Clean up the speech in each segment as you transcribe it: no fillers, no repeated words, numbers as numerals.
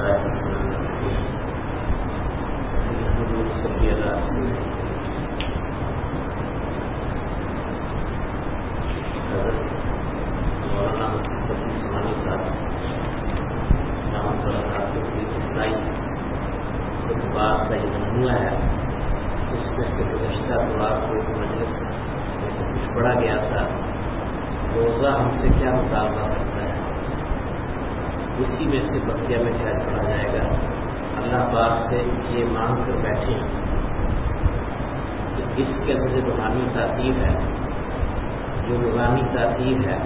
پڑھا گیا تھا روزہ ہم سے کیا مطالبہ کرتا ہے، اسی میں سے بقیہ میں کیا پڑھا جائے گا۔ اللہ پاک سے یہ مانگ کر بیٹھے کہ اس کے اندر جو روحانی تاثیر ہے، جو روحانی تاثیر ہے،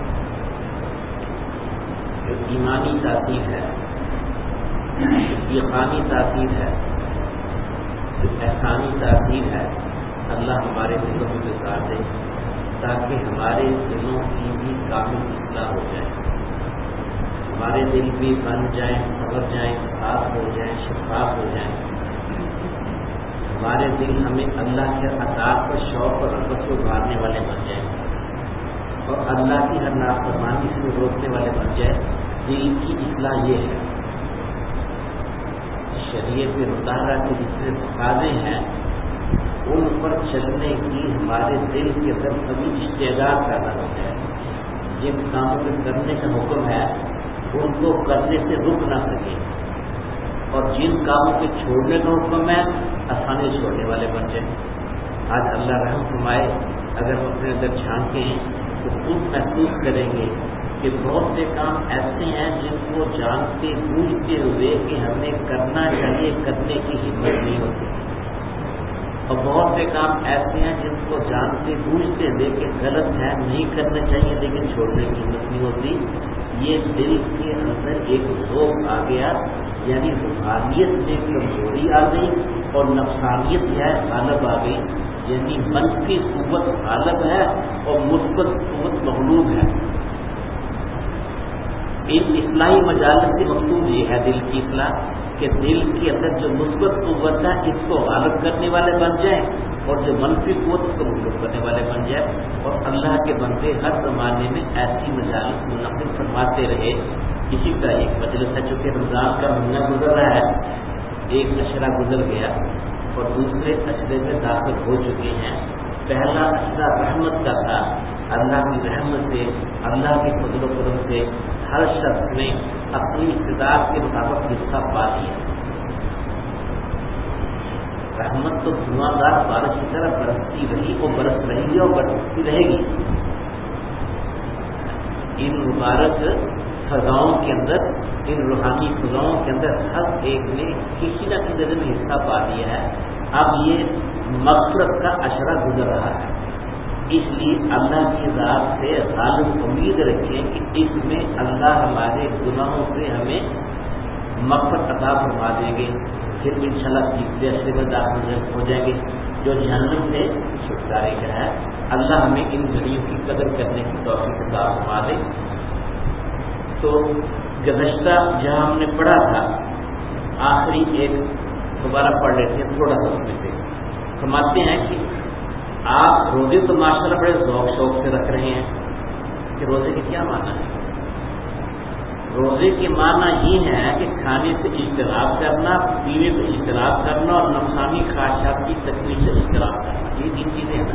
جو ایمانی تاثیر ہے، جو یقینی تاثیر ہے، جو احسانی تاثیر ہے، اللہ ہمارے دلوں میں گزار دے تاکہ ہمارے دلوں کی بھی کامل اصلاح ہو جائے، ہمارے دل بھی بن جائیں، سنور جائیں، صاف ہو جائیں، شفاف ہو جائیں، ہمارے دل ہمیں اللہ کے اطاعت پر شوق اور رغبت کو ابھارنے والے بن جائیں اور اللہ کی ہر نافرمانی سے روکنے والے بن جائے۔ دل کی اصلاح یہ ہے، شریعت مطالعہ کے جتنے تقاضے ہیں ان پر چلنے کی ہمارے دل کے اندر کبھی اشتعال پیدا ہو جائے، جن کاموں کو کرنے کا حکم ہے ان کو کرنے سے رک نہ سکے، اور جن کاموں کے چھوڑنے کا حکم ہے آسانی چھوڑنے والے بن جائیں۔ آج اللہ رحم فرمائے، اگر ہم اپنے اندر جھانکیں تو خود محسوس کریں گے کہ بہت سے کام ایسے ہیں جن کو جانتے بوجھتے ہوئے کہ ہمیں کرنا چاہیے، کرنے کی ہمت نہیں ہوتی، اور بہت سے کام ایسے ہیں جن کو جانتے بوجھتے ہوئے کہ غلط ہے، نہیں کرنا چاہیے لیکن چھوڑنے کی ہمت نہیں ہوتی۔ یہ دل کے اندر ایک ذوق آ گیا، یعنی روحانیت میں کمزوری آ گئی اور نفسانیت ہے غالب آ گئی، یعنی منفی قوت غالب ہے اور مثبت قوت مغلوب ہے۔ ان اصلاحی مجالس سے مقصود یہ ہے دل کی اصلاح، کہ دل کے اندر جو مثبت قوت ہے اس کو غالب کرنے والے بن جائیں اور جو منفی قوت اس کو مغلوب کرنے والے بن جائیں، اور اللہ کے بندے ہر زمانے میں ایسی مجالس منعقد فرماتے رہے۔ اسی کا ایک مجلس ہے، چونکہ رمضان کا مہینہ گزر رہا ہے، ایک اشرہ گزر گیا اور دوسرے اشرے میں داخل ہو چکے ہیں۔ پہلا اشرہ رحمت کا تھا، اللہ کی رحمت سے، اللہ کے فضل و کرم سے ہر شخص نے اپنی استطاعت کے مطابق حصہ پا لیا۔ رحمت تو دھواں بارش کی طرح برستی رہی، وہ برس رہی ہے اور برستی رہے گی۔ ان مبارک فضاؤں کے اندر، ان روحانی فضاؤں کے اندر ہر ایک نے کسی نہ کسی طرح میں حصہ پا لیا ہے۔ اب یہ مغفرت کا اشرہ گزر رہا ہے، اس لیے اللہ کی ذات سے غالب امید رکھیں کہ اس میں اللہ ہمارے گناہوں سے ہمیں مغفرت عطا فرما دیں گے، پھر انشاءاللہ تیسرے اشرے میں داخل ہو جائیں گے جو جہنم سے چھٹکارے کا ہے۔ اللہ ہمیں ان گھڑیوں کی قدر کرنے کی توفیق عطا فرما دے۔ تو گزشتہ جہاں ہم نے پڑھا تھا، آخری ایک دوبارہ پڑھ لیتے ہیں تھوڑا سا اس میں سے۔ فرماتے ہیں کہ آپ روزے تو ماشاءاللہ بڑے ذوق شوق سے رکھ رہے ہیں، کہ روزے کے کیا معنی ہے؟ روزے کے معنی یہ ہے کہ کھانے سے اجتناب کرنا، پینے سے اجتناب کرنا اور نفسانی خواہشات کی تکمیل سے اجتناب کرنا، یہ تین چیزیں ہیں۔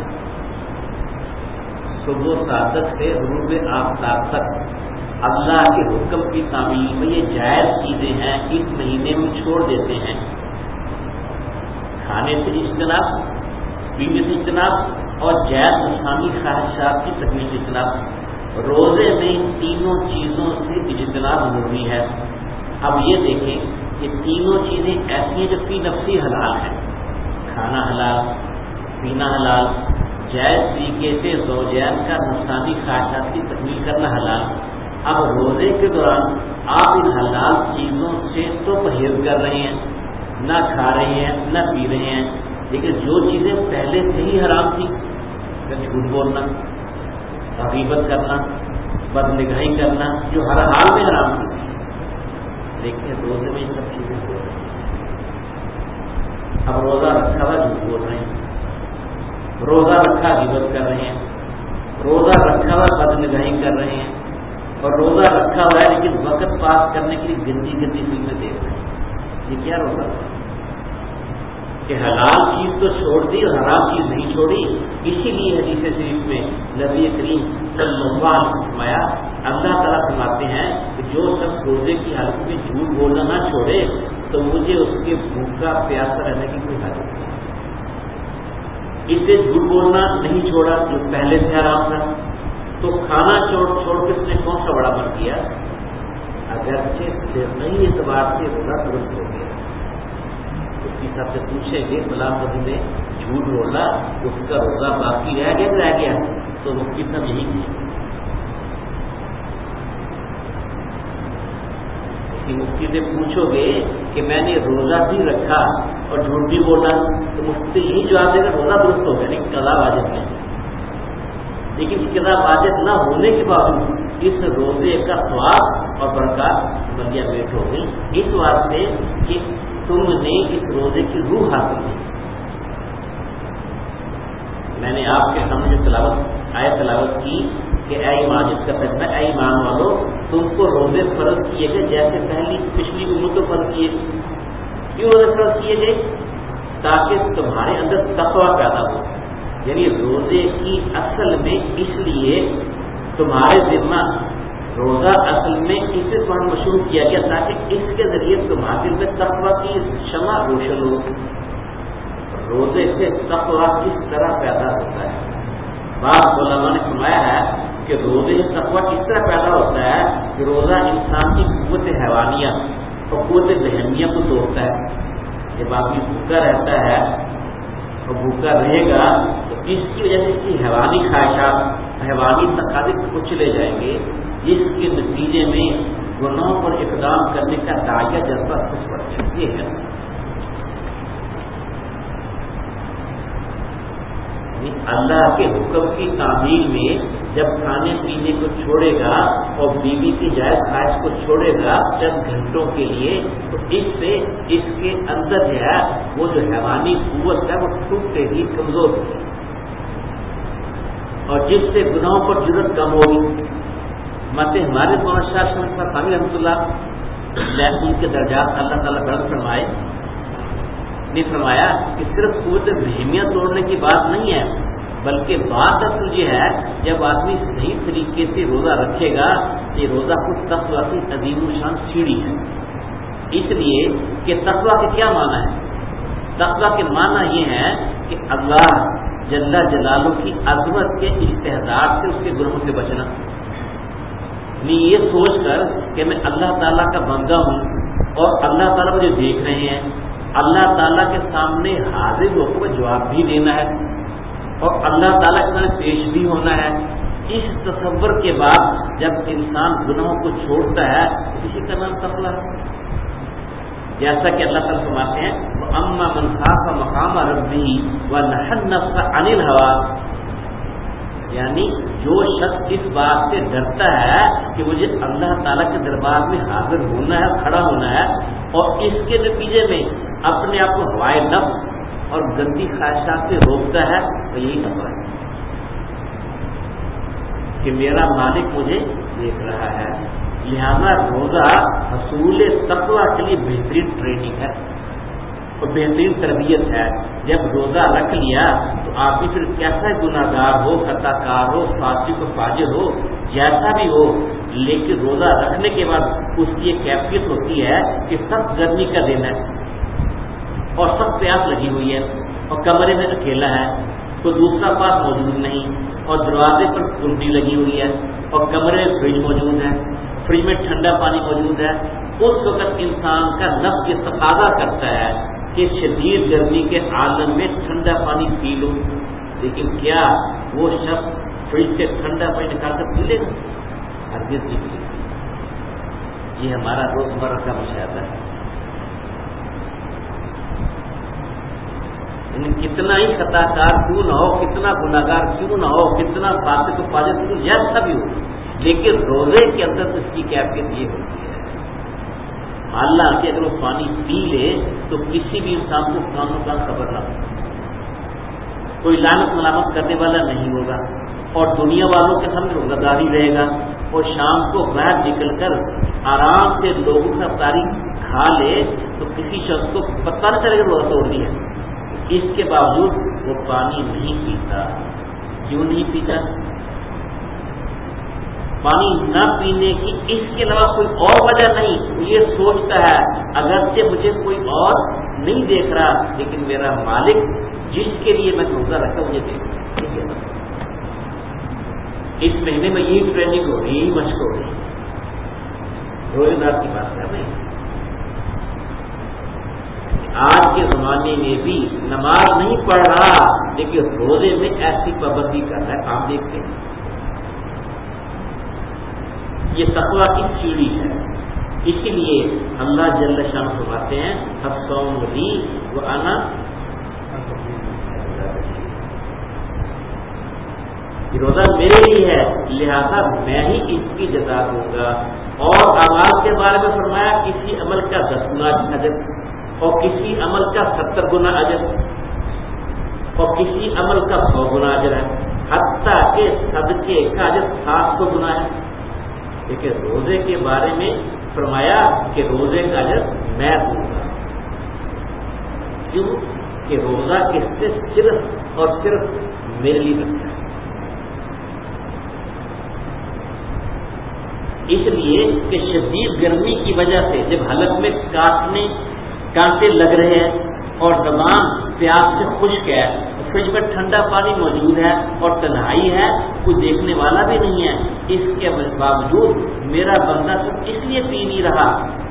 صبح صادق سے غروب آفتاب تک اللہ کے حکم کی تعمیل میں یہ جائز چیزیں ہیں، اس مہینے میں چھوڑ دیتے ہیں۔ کھانے سے اجتناب، پینے سے اجتناب اور جائز نفسانی خواہشات کی تکمیل سے اجتناب۔ روزے میں ان تینوں چیزوں سے اجتناب ضروری ہے۔ اب یہ دیکھیں کہ تینوں چیزیں ایسی ہیں جو فی نفسی حلال ہیں، کھانا حلال، پینا حلال، جائز طریقے سے زوجین کا نفسانی خواہشات کی تکمیل کرنا حلال۔ اب روزے کے دوران آپ ان حلال چیزوں سے تو پرہیز کر رہے ہیں، نہ کھا رہے ہیں نہ پی رہے ہیں، لیکن جو چیزیں پہلے سے ہی حرام تھی، جیسے جھوٹ بولنا، غیبت کرنا، بدنگاہی کرنا، جو ہر حال میں حرام تھی، لیکن روزے میں یہ سب چیزیں ہو رہی ہیں۔ اب روزہ رکھا ہوا جھوٹ بول رہے ہیں، روزہ رکھا غیبت کر رہے ہیں، روزہ رکھا ہوا بدنگاہی کر رہے ہیں، اور روزہ رکھا ہوا ہے لیکن وقت پاس کرنے کے لیے گندی گندی فلمیں دیکھ رہے ہیں، یہ کیا روزہ ہے؟ کہ حلال چیز تو چھوڑ دی اور حرام چیز نہیں چھوڑی. اسی لیے حدیث شریف میں نبی کریم صلی اللہ علیہ وسلم فرمایا، اللہ تعالیٰ فرماتے ہیں کہ جو شخص روزے کی حالت میں جھوٹ بولنا نہ چھوڑے تو مجھے اس کے بھوکا پیاسا رہنے کی کوئی حاجت نہیں. اس سے جھوٹ بولنا نہیں چھوڑا جو پہلے سے حرام تھا، تو کھانا چھوڑ کے اس نے کون سا بڑا من کیا؟ اگرچہ صحیح اعتبار سے روزہ درست ہو گیا. اس کی سب سے پوچھیں گے فلاں نبی نے جھوٹ بولا، اس کا روزہ باقی رہ گیا تو مفتی صاحب یہی کہیں کہ مفتی سے پوچھو گے کہ میں نے روزہ بھی رکھا اور جھوٹ بھی بولا تو مفتی یہی جواب دے گا روزہ درست ہو گیا لیکن قضا واجب نہیں. لیکن قضا واجب نہ ہونے کے باوجود اس روزے کا ثواب اور برکات بندیا بیٹ ہو گئی، اس واسطے کہ تم نے اس روزے کی روح حاصل کی. میں نے آپ کے سامنے تلاوت کی کہ اے ایمان، اس کا فیصلہ اے ایمان والو تم کو روزے فرض کیے گئے جیسے پچھلی امتوں فرض کیے. کیوں روزے فرض کیے گئے؟ تاکہ تمہارے اندر تقویٰ پیدا ہو. یعنی روزے کی اصل میں اس لیے تمہارے ذمہ روزہ اصل میں اسے مشروع کیا گیا تاکہ اس کے ذریعے تمہارے دل میں تقویٰ کی شمع روشن ہو. روزے سے تقویٰ کس طرح پیدا ہوتا ہے؟ بعض علماء نے فرمایا ہے کہ روزے سے تقویٰ کس طرح پیدا ہوتا ہے کہ روزہ انسان کی قوت حیوانیہ اور قوت ذہنیہ کو توڑتا ہے. جب آدمی بھوکا رہتا ہے اور بھوکا رہے گا تو اس کی وجہ سے اس کی حیوانی خواہشات، حیوانی تقاضے کچھ چلے جائیں گے، جس کے نتیجے میں گناہوں پر اقدام کرنے کا داعیہ جذبہ کچھ بڑھ جاتی ہے. اللہ کے حکم کی تعمیل میں جب کھانے پینے کو چھوڑے گا اور بیوی کی جائز خواہش کو چھوڑے گا چند گھنٹوں کے لیے تو اس سے اس کے اندر جو ہے وہ جو حیوانی قوت ہے وہ ٹوٹے گی، کمزور ہوگی، اور جس سے گناہوں پر جرأت کم ہوگی. مت ہمارے مولانا شاہ احمد فرقانی رحمۃ اللہ ان کے درجات اللہ تعالیٰ بلند فرمائے نے فرمایا کہ صرف قوت ذہنیہ توڑنے کی بات نہیں ہے، بلکہ بات اصل یہ ہے جب آدمی صحیح طریقے سے روزہ رکھے گا، یہ روزہ خود تقویٰ کی عظیم الشان سیڑھی ہے. اس لیے کہ تقویٰ کے کیا معنی ہے؟ تقویٰ کے معنی یہ ہے کہ اللہ جل جلالہ کی عظمت کے استحضار سے اس کے گناہوں سے بچنا. یہ سوچ کر کہ میں اللہ تعالیٰ کا بندہ ہوں اور اللہ تعالیٰ مجھے دیکھ رہے ہیں، اللہ تعالیٰ کے سامنے حاضر ہو کر جواب بھی دینا ہے اور اللہ تعالیٰ کے سامنے پیش بھی ہونا ہے. اس تصور کے بعد جب انسان گناہوں کو چھوڑتا ہے اسی کا نام تقویٰ ہے. جیسا کہ اللہ تعالیٰ فرماتے ہیں وَأَمَّا مَنْ خَافَ مَقَامَ رَبِّهِ وَنَهَى النَّفْسَ عَنِ الْهَوَىٰ، یعنی جو شخص اس بات سے ڈرتا ہے کہ مجھے اللہ تعالیٰ کے دربار میں حاضر ہونا ہے، کھڑا ہونا ہے، اور اس کے نتیجے میں اپنے آپ کو ہوائے نفس اور گندی خواہشات سے روکتا ہے تو یہی تقویٰ ہے کہ میرا مالک مجھے دیکھ رہا ہے. لہذا روزہ حصول تقویٰ کے لیے بہترین ٹریننگ ہے اور بہترین تربیت ہے. جب روزہ رکھ لیا تو آدمی پھر کیسا گناہ گار ہو، خطا کار ہو، فاسق و فاجر ہو، جیسا بھی ہو، لیکن روزہ رکھنے کے بعد اس کی ایک کیفیت ہوتی ہے کہ سخت گرمی کا دن ہے اور سخت پیاس لگی ہوئی ہے اور کمرے میں اکیلا ہے، کوئی دوسرا پاس موجود نہیں، اور دروازے پر کنڈی لگی ہوئی ہے اور کمرے میں فریج موجود ہے، فریج میں ٹھنڈا پانی موجود ہے. اس وقت انسان کا نفس یہ تقاضا کرتا ہے کہ شدید گرمی کے عالم میں ٹھنڈا پانی پی لو، لیکن کیا وہ شخص فریج سے ٹھنڈا پانی نکال کر پی لے گا؟ ہرگز نہیں پی لے. یہ ہمارا روزمرہ کا مشاہدہ ہے. کتنا ہی خطا کار کیوں نہ ہو، کتنا گناہ گار کیوں نہ ہو، کتنا فاسق و فاجر کیوں جیسا بھی ہو، لیکن روزے کے اندر اس کی کیفیت یہ ہوتی ہے حالانکہ اگر وہ پانی پی لے تو کسی بھی انسان کو کانوں کا خبر نہ ہو، کوئی لعنت ملامت کرنے والا نہیں ہوگا اور دنیا والوں کے سامنے روزہ داری رہے گا اور شام کو باہر نکل کر آرام سے لوگوں کا افطاری کھا لے تو کسی شخص کو پتہ نہ چلے گا روزہ توڑ دیا. اس کے باوجود وہ پانی نہیں پیتا. کیوں نہیں پیتا؟ پانی نہ پینے کی اس کے علاوہ کوئی اور وجہ نہیں. وہ یہ سوچتا ہے اگرچہ مجھے کوئی اور نہیں دیکھ رہا لیکن میرا مالک جس کے لیے میں روزہ رکھا مجھے دیکھ رہا. اس مہینے میں یہی ٹریننگ ہو رہی, یہی مشق ہو رہی. روزے دار کی بات کر رہے ہیں. آج کے زمانے میں بھی نماز نہیں پڑھ رہا لیکن روزے میں ایسی پابندی کر رہا ہے. آپ دیکھتے ہیں یہ تقویٰ کی سیڑھی ہے. اسی لیے اللہ جل شان فرماتے ہیں الصوم لی وانا روزہ میرے لیے ہے لہذا میں ہی اس کی جزا دوں گا. اور اعمال کے بارے میں فرمایا کسی عمل کا 10 گنا اجر اور کسی عمل کا 70 گنا اجر اور کسی عمل کا 100 گنا اجر ہے, حتیٰ کہ صدقے کا اجر 700 گنا ہے. لیکن روزے کے بارے میں فرمایا کہ روزے کا اجر میں دوں گا. کیوں کہ روزہ کس سے صرف اور صرف میرے لیے بنتا ہے. اس لیے کہ شدید گرمی کی وجہ سے جب حلق میں کانٹے لگ رہے ہیں اور زبان پیاس سے خشک ہے, فریج میں ٹھنڈا پانی موجود ہے اور تنہائی ہے, کوئی دیکھنے والا بھی نہیں ہے, اس کے باوجود میرا بندہ صرف اس لیے پی نہیں رہا,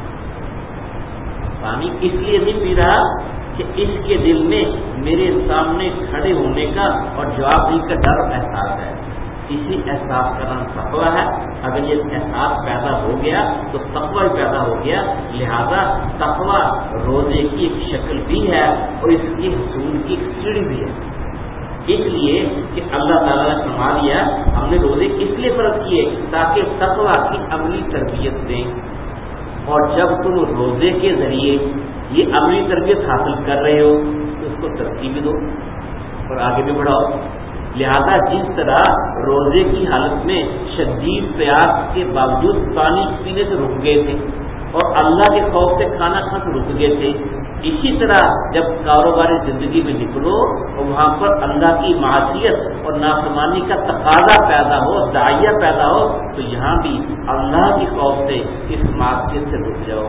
پانی اس لیے نہیں پی رہا کہ اس کے دل میں میرے سامنے کھڑے ہونے کا اور جواب دینے کا ڈر احساس ہے. اسی احساس کا نام تقویٰ ہے. اگر یہ احساس پیدا ہو گیا تو تقویٰ پیدا ہو گیا. لہذا تقویٰ روزے کی ایک شکل بھی ہے اور اس کی حصول کی ایک سیڑھی بھی ہے. اس لیے کہ اللہ تعالیٰ نے فرما دیا ہم نے روزے اس لیے فرض کیے تاکہ تقویٰ کی عملی تربیت دیں. اور جب تم روزے کے ذریعے یہ عملی تربیت حاصل کر رہے ہو تو اس کو ترقی بھی دو اور آگے بھی بڑھاؤ. لہذا جس طرح روزے کی حالت میں شدید پیاس کے باوجود پانی پینے سے رک گئے تھے اور اللہ کے خوف سے کھانا کھانا سے رک گئے تھے, اسی طرح جب کاروباری زندگی میں نکلو اور وہاں پر اللہ کی معصیت اور نافرمانی کا تقاضا پیدا ہو, داعیہ پیدا ہو, تو یہاں بھی اللہ کے خوف سے اس معصیت سے رک جاؤ.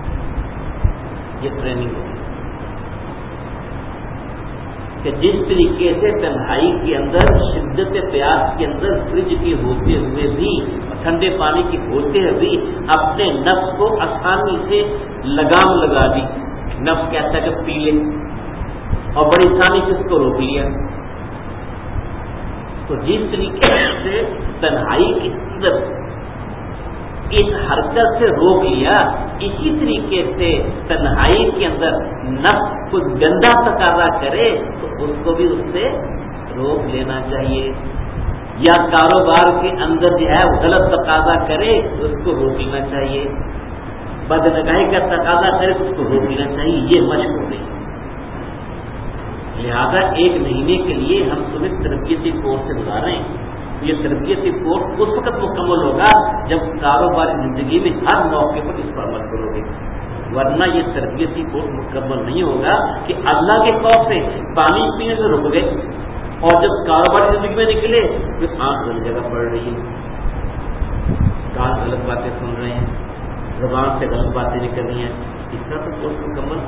یہ ٹریننگ ہوگی کہ جس طریقے سے تنہائی کے اندر شدت پیاس کے اندر فریج کے ہوتے ہوئے بھی ٹھنڈے پانی کے ہوتے ہوئے بھی اپنے نفس کو آسانی سے لگام لگا دی. نفس کہتا ہے کہ پی لے اور بڑی آسانی سے اس کو روک لیا. تو جس طریقے سے تنہائی کے اندر اس حرکت سے روک لیا, اسی طریقے سے تنہائی کے اندر نفس کچھ گندا تقاضا کرے تو اس کو بھی اس سے روک لینا چاہیے. یا کاروبار کے اندر جو ہے غلط تقاضا کرے تو اس کو روک لینا چاہیے. بدنگاہی کا تقاضا کرے تو اس کو روک لینا چاہیے. یہ مشق ہو گئی. لہذا 1 مہینے کے لیے ہم تمہیں تربیتی کورس سے گزاریں. یہ تربیتی کورس اس وقت مکمل ہوگا جب کاروباری زندگی میں ہر موقع پر اس پر عمل کرو گے, ورنہ یہ تربیتی کورس مکمل نہیں ہوگا کہ اللہ کے خوف سے پانی پینے سے رک گئے اور جب کاروباری زندگی میں نکلے تو آنکھ غلط جگہ پڑ رہی ہے, کان غلط باتیں سن رہے ہیں, زبان سے غلط باتیں نکل رہی ہیں. اس طرح تو کورس مکمل.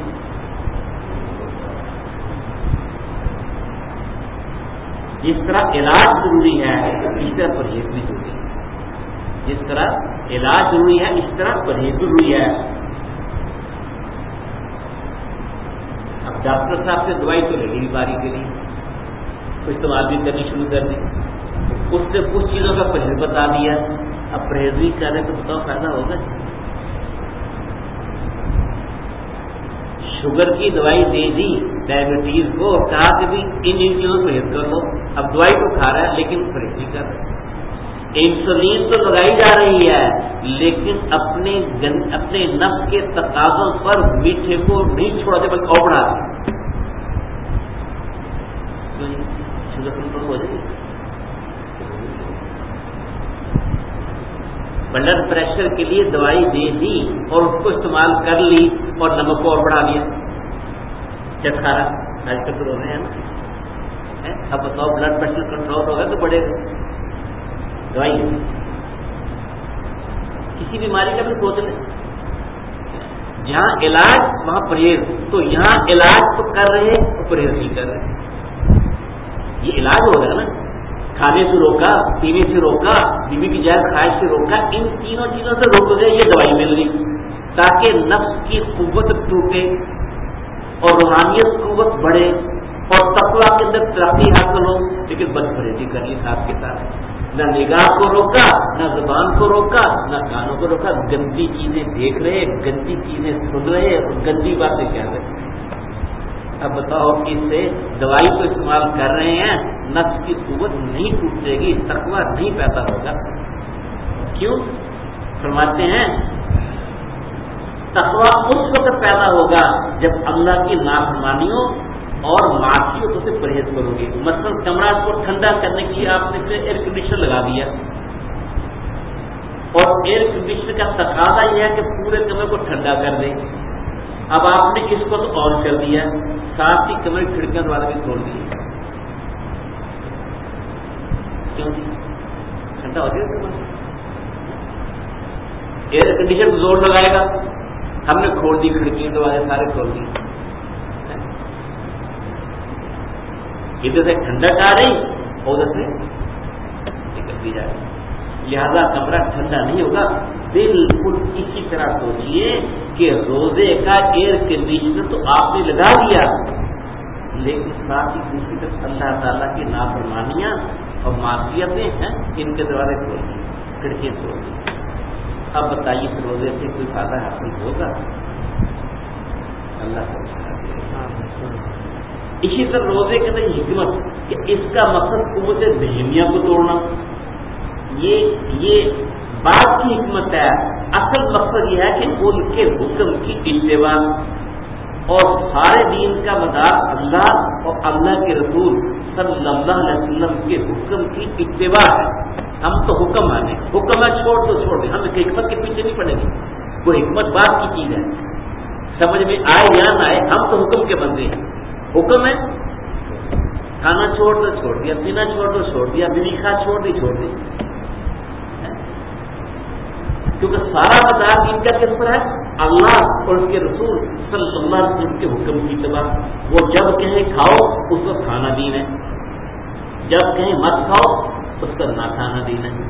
جس طرح علاج ضروری ہے اس طرح پرہیز بھی ضروری ہے. جس طرح علاج ضروری ہے اس طرح پرہیز ضروری ہے. اب ڈاکٹر صاحب سے دوائی تو لگی بیماری کے لیے تو استعمال بھی کرنی شروع کر دی, اس سے کچھ چیزوں کا پرہیز بتا دیا. اب پرہیز بھی کریں تو بتاؤ فائدہ ہوگا. شوگر کی دوائی دے دی ڈائبٹیز کو اور کہا کہ بھی ان چیزوں کو پرہیز کر لو. اب دوائی تو کھا رہا ہے لیکن پرہیز نہیں کر رہا. انسولین تو لگائی جا رہی ہے لیکن اپنے نفس کے تقاضوں پر میٹھے کو نہیں چھوڑا دے بلکہ اور بڑھا دے. شوگر کنٹرول ہو جائے گی. بلڈ پریشر کے لیے دوائی دے دی اور اس کو استعمال کر لی اور نمک کو اور بڑھا دیا، چٹکارا آج تک رو رہے ہیں نا. اب بتاؤ بلڈ پریشر کنٹرول ہوگا تو بڑھے گا. دوائی کسی بیماری کا بھی سوچ لیں، جہاں علاج وہاں پرہیز، تو یہاں علاج تو کر رہے تو پرہیز نہیں کر رہے. یہ علاج ہو گیا نا، کھانے سے روکا، پینے سے روکا، بیوی کی جائز خواہش سے روکا، ان تینوں چیزوں سے روک گئے. یہ دوائی مل رہی تاکہ نفس کی قوت ٹوٹے اور روحانیت قوت بڑھے اور تقویٰ کے اندر ترقی حاصل ہو. لیکن بد پرہیزی کر لی ساتھ کے ساتھ، نہ نگاہ کو روکا، نہ زبان کو روکا، نہ کانوں کو روکا. گندی چیزیں دیکھ رہے، گندی چیزیں سن رہے اور گندی باتیں کہہ رہے. اب بتاؤ اس سے دوائی تو استعمال کر رہے ہیں، نفس کی قوت نہیں ٹوٹے گی، تقویٰ نہیں پیدا ہوگا. کیوں؟ فرماتے ہیں تقویٰ اس وقت پیدا ہوگا جب اللہ کی نافرمانیوں اور معصیتوں سے پرہیز کرو گے. مثلا کمرہ کو ٹھنڈا کرنے کے لیے آپ نے ایئر کنڈیشنر لگا دیا، اور ایئر کنڈیشنر کا تقاضا یہ ہے کہ پورے کمرے کو ٹھنڈا کر دے. اب آپ نے اس کو تو آن کر دیا، ساتھ ہی کمرے کی کھڑکیاں دروازے بھی کھول دیے. کیوں ٹھنڈا ہو جائے؟ ایئر کنڈیشنر زور لگائے گا، ہم نے کھول دی کھڑکیاں دروازے سارے کھول دیے. ادھر سے ٹھنڈک آ رہی اور ادھر سے نکل دی جائے، لہذا کمرہ ٹھنڈا نہیں ہوگا. بالکل اسی طرح سوچیے کہ روزے کا ایئر کنڈیشنر تو آپ نے لگا دیا، لیکن ساتھ ہی دوسری طرف اللہ تعالیٰ کی نافرمانیاں اور معصیتیں ہیں، ان کے دروازے کھول دی، کھڑکیاں کھول دی. اب بتائیے کہ روزے سے کوئی فائدہ حاصل ہوگا؟ اللہ کو اسی طرح روزے کے اندر حکمت کہ اس کا مقصد قوت بہیمیہ کو توڑنا، یہ بات کی حکمت ہے. اصل مقصد یہ ہے کہ ان کے حکم کی اتباع، اور سارے دین کا مدار اللہ اور اللہ کے رسول صلی اللہ علیہ وسلم کے حکم کی اتباع ہے. ہم تو حکم مانیں، حکم ہے چھوڑ تو چھوڑ دیں، ہم حکمت کے پیچھے نہیں پڑیں گے. وہ حکمت بات کی چیز ہے، سمجھ میں آئے یا نہ آئے، ہم تو حکم کے بندے ہیں. حکم ہے کھانا چھوڑ دو چھوڑ دیا، پینا چھوڑ دو چھوڑ دیا، بیوی کھا چھوڑ دی چھوڑ دی. کیونکہ سارا مدار دین کا کس پر ہے؟ اللہ اور اس کے رسول صلی اللہ علیہ وسلم کے حکم کی اتباع. وہ جب کہیں کھاؤ اس کو کھانا دین ہے، جب کہیں مت کھاؤ اس کا نہ کھانا دین ہے.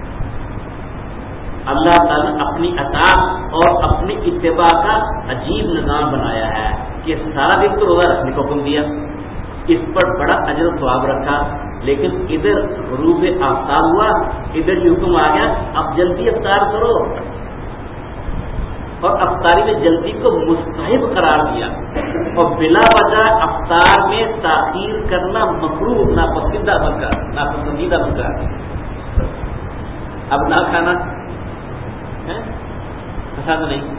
اللہ تعالیٰ نے اپنی اطاعت اور اپنی اتباع کا عجیب نظام بنایا ہے کہ سارا دن تو روزہ رکھنے کو حکم دیا، اس پر بڑا اجر و ثواب رکھا، لیکن ادھر غروب آفتاب ہوا، ادھر یہ حکم آ گیا اب جلدی افطار کرو، اور افطاری میں جلدی کو مستحب قرار دیا، اور بلا وجہ افطار میں تاخیر کرنا مکروہ، ناپسندیدہ مقرر. اب نہ کھانا پسند نہیں،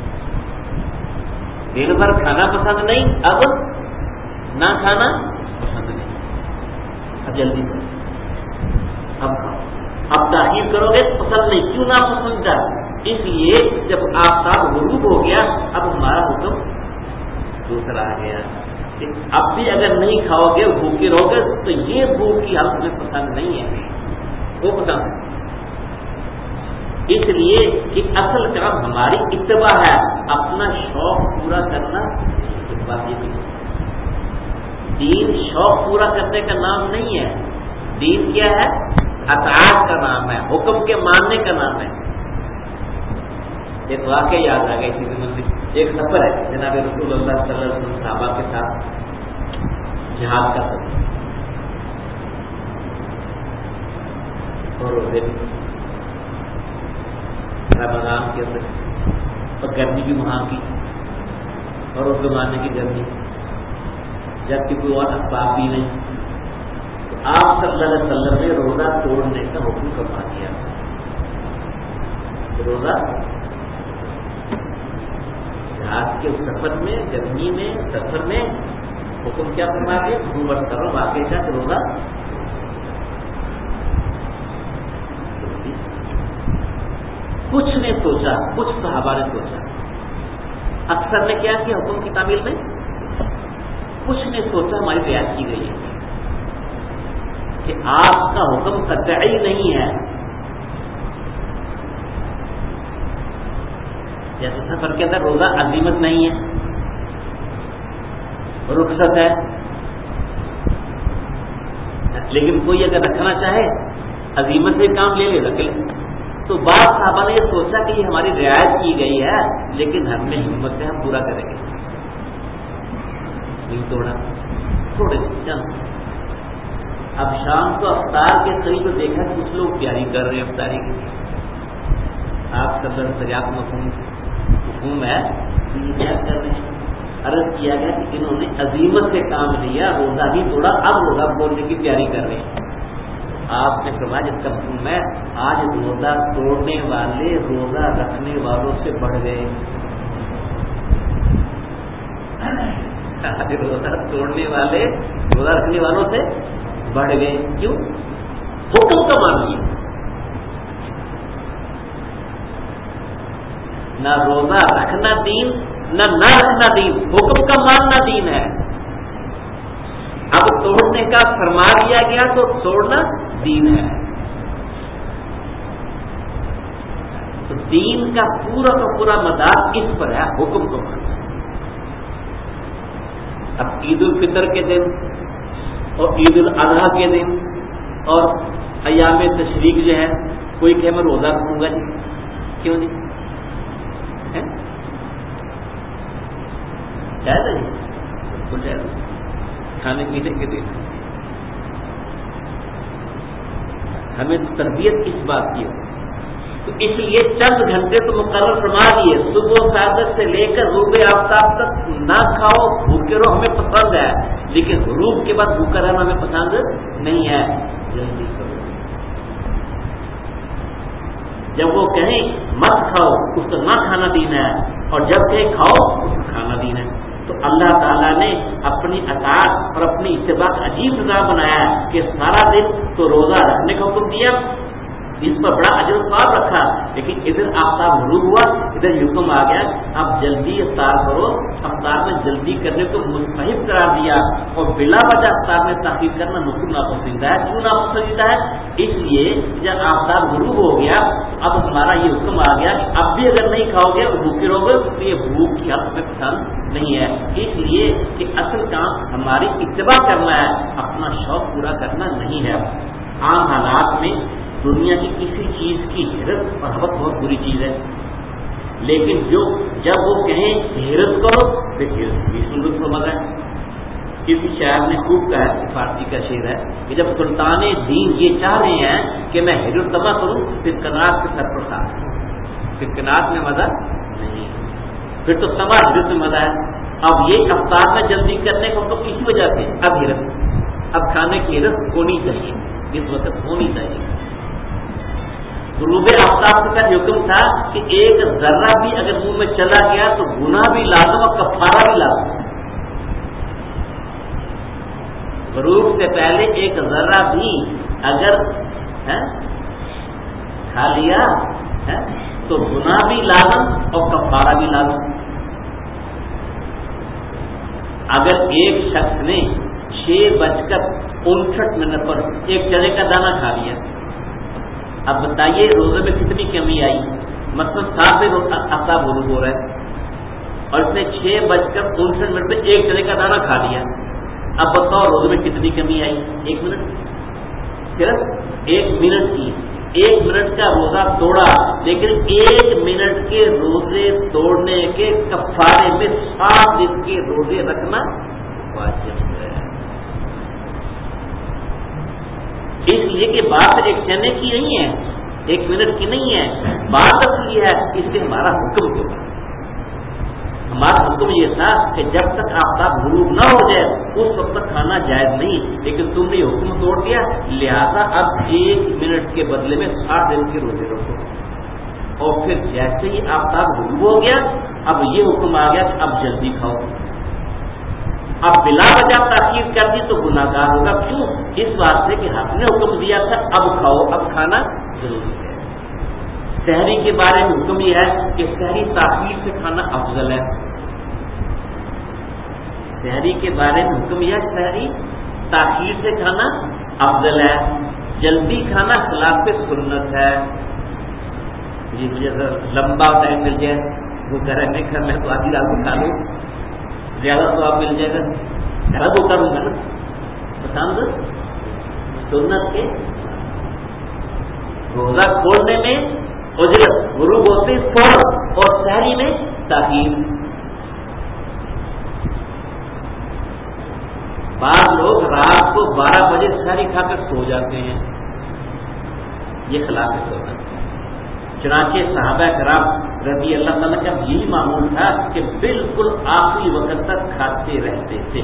دن بھر کھانا پسند نہیں، اب نہ کھانا پسند نہیں. اب جلدی کرو، اب کھاؤ. اب تاخیر کرو گے پسند نہیں، کیوں نہ پسند ہے؟ اس لیے جب آفتاب غروب ہو گیا اب ہمارا حکم دوسرا آ گیا کہ اب بھی اگر نہیں کھاؤ گے بھوکے رہو گے تو یہ بھوک کی حالت میں پسند نہیں ہے، وہ پسند ہے. اس لیے کہ اصل کام ہماری اتباع ہے، اپنا شوق پورا کرنا. ایک بات یہ بھی دین شوق پورا کرنے کا نام نہیں ہے، دین کیا ہے؟ اطاعت کا نام ہے، حکم کے ماننے کا نام ہے. ایک واقعہ یاد آ گیا اسی زمانے میں، ایک سفر ہے جناب رسول اللہ صلی اللہ علیہ وسلم صحابہ کے ساتھ جہاد کا سفر، اور رمضان کے اندر، اور گرمی بھی وہاں کی، اور اس زمانے کی گرمی، جبکہ کوئی اور اسباب بھی نہیں. تو آپ صلی اللہ علیہ وسلم نے روزہ توڑنے کا حکم فرما دیا. روزہ جہاد کے سفر میں، گرمی میں، سفر میں حکم کیا فرما دیا؟ حکومت کرو واقعی کا روزہ. کچھ نے سوچا، کچھ صحابہ نے سوچا، اکثر نے کیا کیا حکم کی تعمیل میں؟ کچھ نے سوچا ہماری رعایت کی گئی ہے کہ آپ کا حکم قطعی نہیں ہے، جیسے سفر کے اندر روزہ عزیمت نہیں ہے، رخصت ہے، لیکن کوئی اگر رکھنا چاہے عزیمت سے کام لے لے رکھ لے. تو بعض صحابہ نے یہ سوچا کہ یہ ہماری رعایت کی گئی ہے لیکن ہم نے ہمت سے ہم پورا کریں گے، نہیں توڑا، تھوڑے چند. اب شام کو افطار کے قریب دیکھا کچھ لوگ تیاری کر رہے ہیں افطاری کی. آپ کا درجات مفہوم ہے کہ یہ کیا کر رہے ہیں؟ عرض کیا گیا کہ انہوں نے عزیمت سے کام لیا، روزہ بھی توڑا، اب روزہ بولنے کی تیاری کر رہے ہیں. آپ نے فرمایا جس کا مفہوم ہے آج روزہ توڑنے والے روزہ رکھنے والوں سے بڑھ گئے. آج روزہ توڑنے والے روزہ رکھنے والوں سے بڑھ گئے. کیوں؟ حکم کا مان لیا، نہ روزہ رکھنا دین نہ رکھنا دین، حکم کا ماننا دین ہے. اب توڑنے کا فرما دیا گیا تو توڑنا دین ہے. تو دین کا پورا مدار اس پر ہے، حکم کو ماننا. اب عید الفطر کے دن اور عید الاضحیٰ کے دن اور ایام تشریق جو ہے کوئی کہ میں روزہ رکھوں گا جی، کیوں نہیں؟ جائز ہے بالکل جائز، کھانے پینے کے دن ہمیں تربیت اس بات کی ہو. تو اس لیے چند گھنٹے تو مقرر فرما دیے، صبح فجر سے لے کر غروب آفتاب تک نہ کھاؤ، بھوکے رہو، ہمیں پسند ہے، لیکن غروب کے بعد بھوکا رہنا ہمیں پسند نہیں ہے. جلدی کرو. جب وہ کہیں مت کھاؤ اس کو نہ کھانا دین ہے، اور جب کہیں کھاؤ اس کو کھانا دین ہے. تو اللہ تعالیٰ نے اپنی اطاعت اور اپنی اتباع عجیب نظام بنایا کہ سارا دن تو روزہ رکھنے کا حکم دیا، اس پر بڑا اجر و ثواب رکھا، لیکن ادھر آفتاب غروب ہوا، ادھر حکم آ گیا اب جلدی افطار کرو. افطار میں جلدی کرنے کو مستحب قرار دیا، اور بلا وجہ افطار میں تاخیر کرنا بالکل ناپسندیدہ ہے. کیوں ناپسندیدہ ہے؟ اس لیے جب آفتاب غروب ہو گیا اب ہمارا یہ حکم آ گیا کہ اب بھی اگر نہیں کھاؤ گے اور بھوکے رہو گے تو یہ بھوک کی حد میں پسند نہیں ہے. اس لیے کہ اصل کام ہماری اتباع کرنا ہے، اپنا شوق پورا کرنا نہیں ہے. عام حالات میں دنیا کی کسی چیز کی حیرت اور حوث بہت بری چیز ہے، لیکن جب وہ کہیں حیرت کرو تو حیرت بھی سنت کو مزہ ہے. کسی شاعر نے خوب کہا ہے، فارسی کا شعر ہے کہ جب سلطان دین یہ چاہ رہے ہیں کہ میں حیرت تباہ کروں پھر کناٹ کے سر پر کھا، پھر کناٹ میں مزہ نہیں، پھر تو تباہ حیرت میں مزہ ہے. اب یہ افطار میں جلدی کرنے کو تو کسی وجہ سے اب حیرت، اب کھانے کی حیرت ہونی چاہیے، اس وقت ہونی چاہیے. غروب آفتاب کے ساتھ حکم تھا کہ ایک ذرہ بھی اگر منہ میں چلا گیا تو گناہ بھی لازم اور کفارہ بھی لازم. غروب سے پہلے ایک ذرہ بھی اگر کھا لیا تو گناہ بھی لازم اور کفارہ بھی لازم. اگر ایک شخص نے 6:59 پر ایک چنے کا دانہ کھا لیا، اب بتائیے روزے میں کتنی کمی آئی؟ مثلاً 7 بجے آفتاب غروب ہو رہا ہے اور اس نے 6:59 پہ ایک چنے کا دانہ کھا لیا. اب بتاؤ روزے میں کتنی کمی آئی؟ 1 منٹ، صرف 1 منٹ کی. 1 منٹ کا روزہ توڑا، لیکن 1 منٹ کے روزے توڑنے کے کفارے میں 7 دن کے روزے رکھنا واجب ہے. اس لیے کہ بات ایک چنے کی نہیں ہے، 1 منٹ کی نہیں ہے، بات اصلی ہے. اس لیے ہمارا حکم کیوں تھا؟ ہمارا حکم یہ تھا کہ جب تک آفتاب غروب نہ ہو جائے اس وقت تک کھانا جائز نہیں، لیکن تم نے حکم توڑ دیا، لہذا اب 1 منٹ کے بدلے میں 7 دن کے روزے رکھو. اور پھر جیسے ہی آفتاب غروب ہو گیا اب یہ حکم آ گیا کہ اب جلدی کھاؤ. اب بلا وجہ تاخیر کر دی تو گناہ گار ہوگا. کیوں؟ اس واسطے کہ ہم نے حکم دیا تھا اب کھاؤ، اب کھانا ضروری ہے. سحری کے بارے میں حکم یہ ہے کہ سحری تاخیر سے کھانا افضل ہے. سحری کے بارے میں حکم یہ ہے سحری تاخیر سے کھانا افضل ہے. جلدی کھانا خلاف سنت ہے. جی مجھے لمبا ٹائم مل جائے وہ کہہ رہے نہیں کرنا تو آدھی رات کو کھا لوں, زیادہ تو آپ مل جائے گا گھر وہ کروں گا نا. پسند سنت کے روزہ کھولنے میں اجرت, غروب ہوتے فوراً, اور سحری میں تاخیر. بعض لوگ رات کو 12 بجے سحری کھا کر سو جاتے ہیں, یہ خلاف سنت ہے. چنانچہ صحابہ کرام رضی اللہ تعالیٰ کا یہی معمول تھا کہ بالکل آخری وقت تک کھاتے رہتے تھے.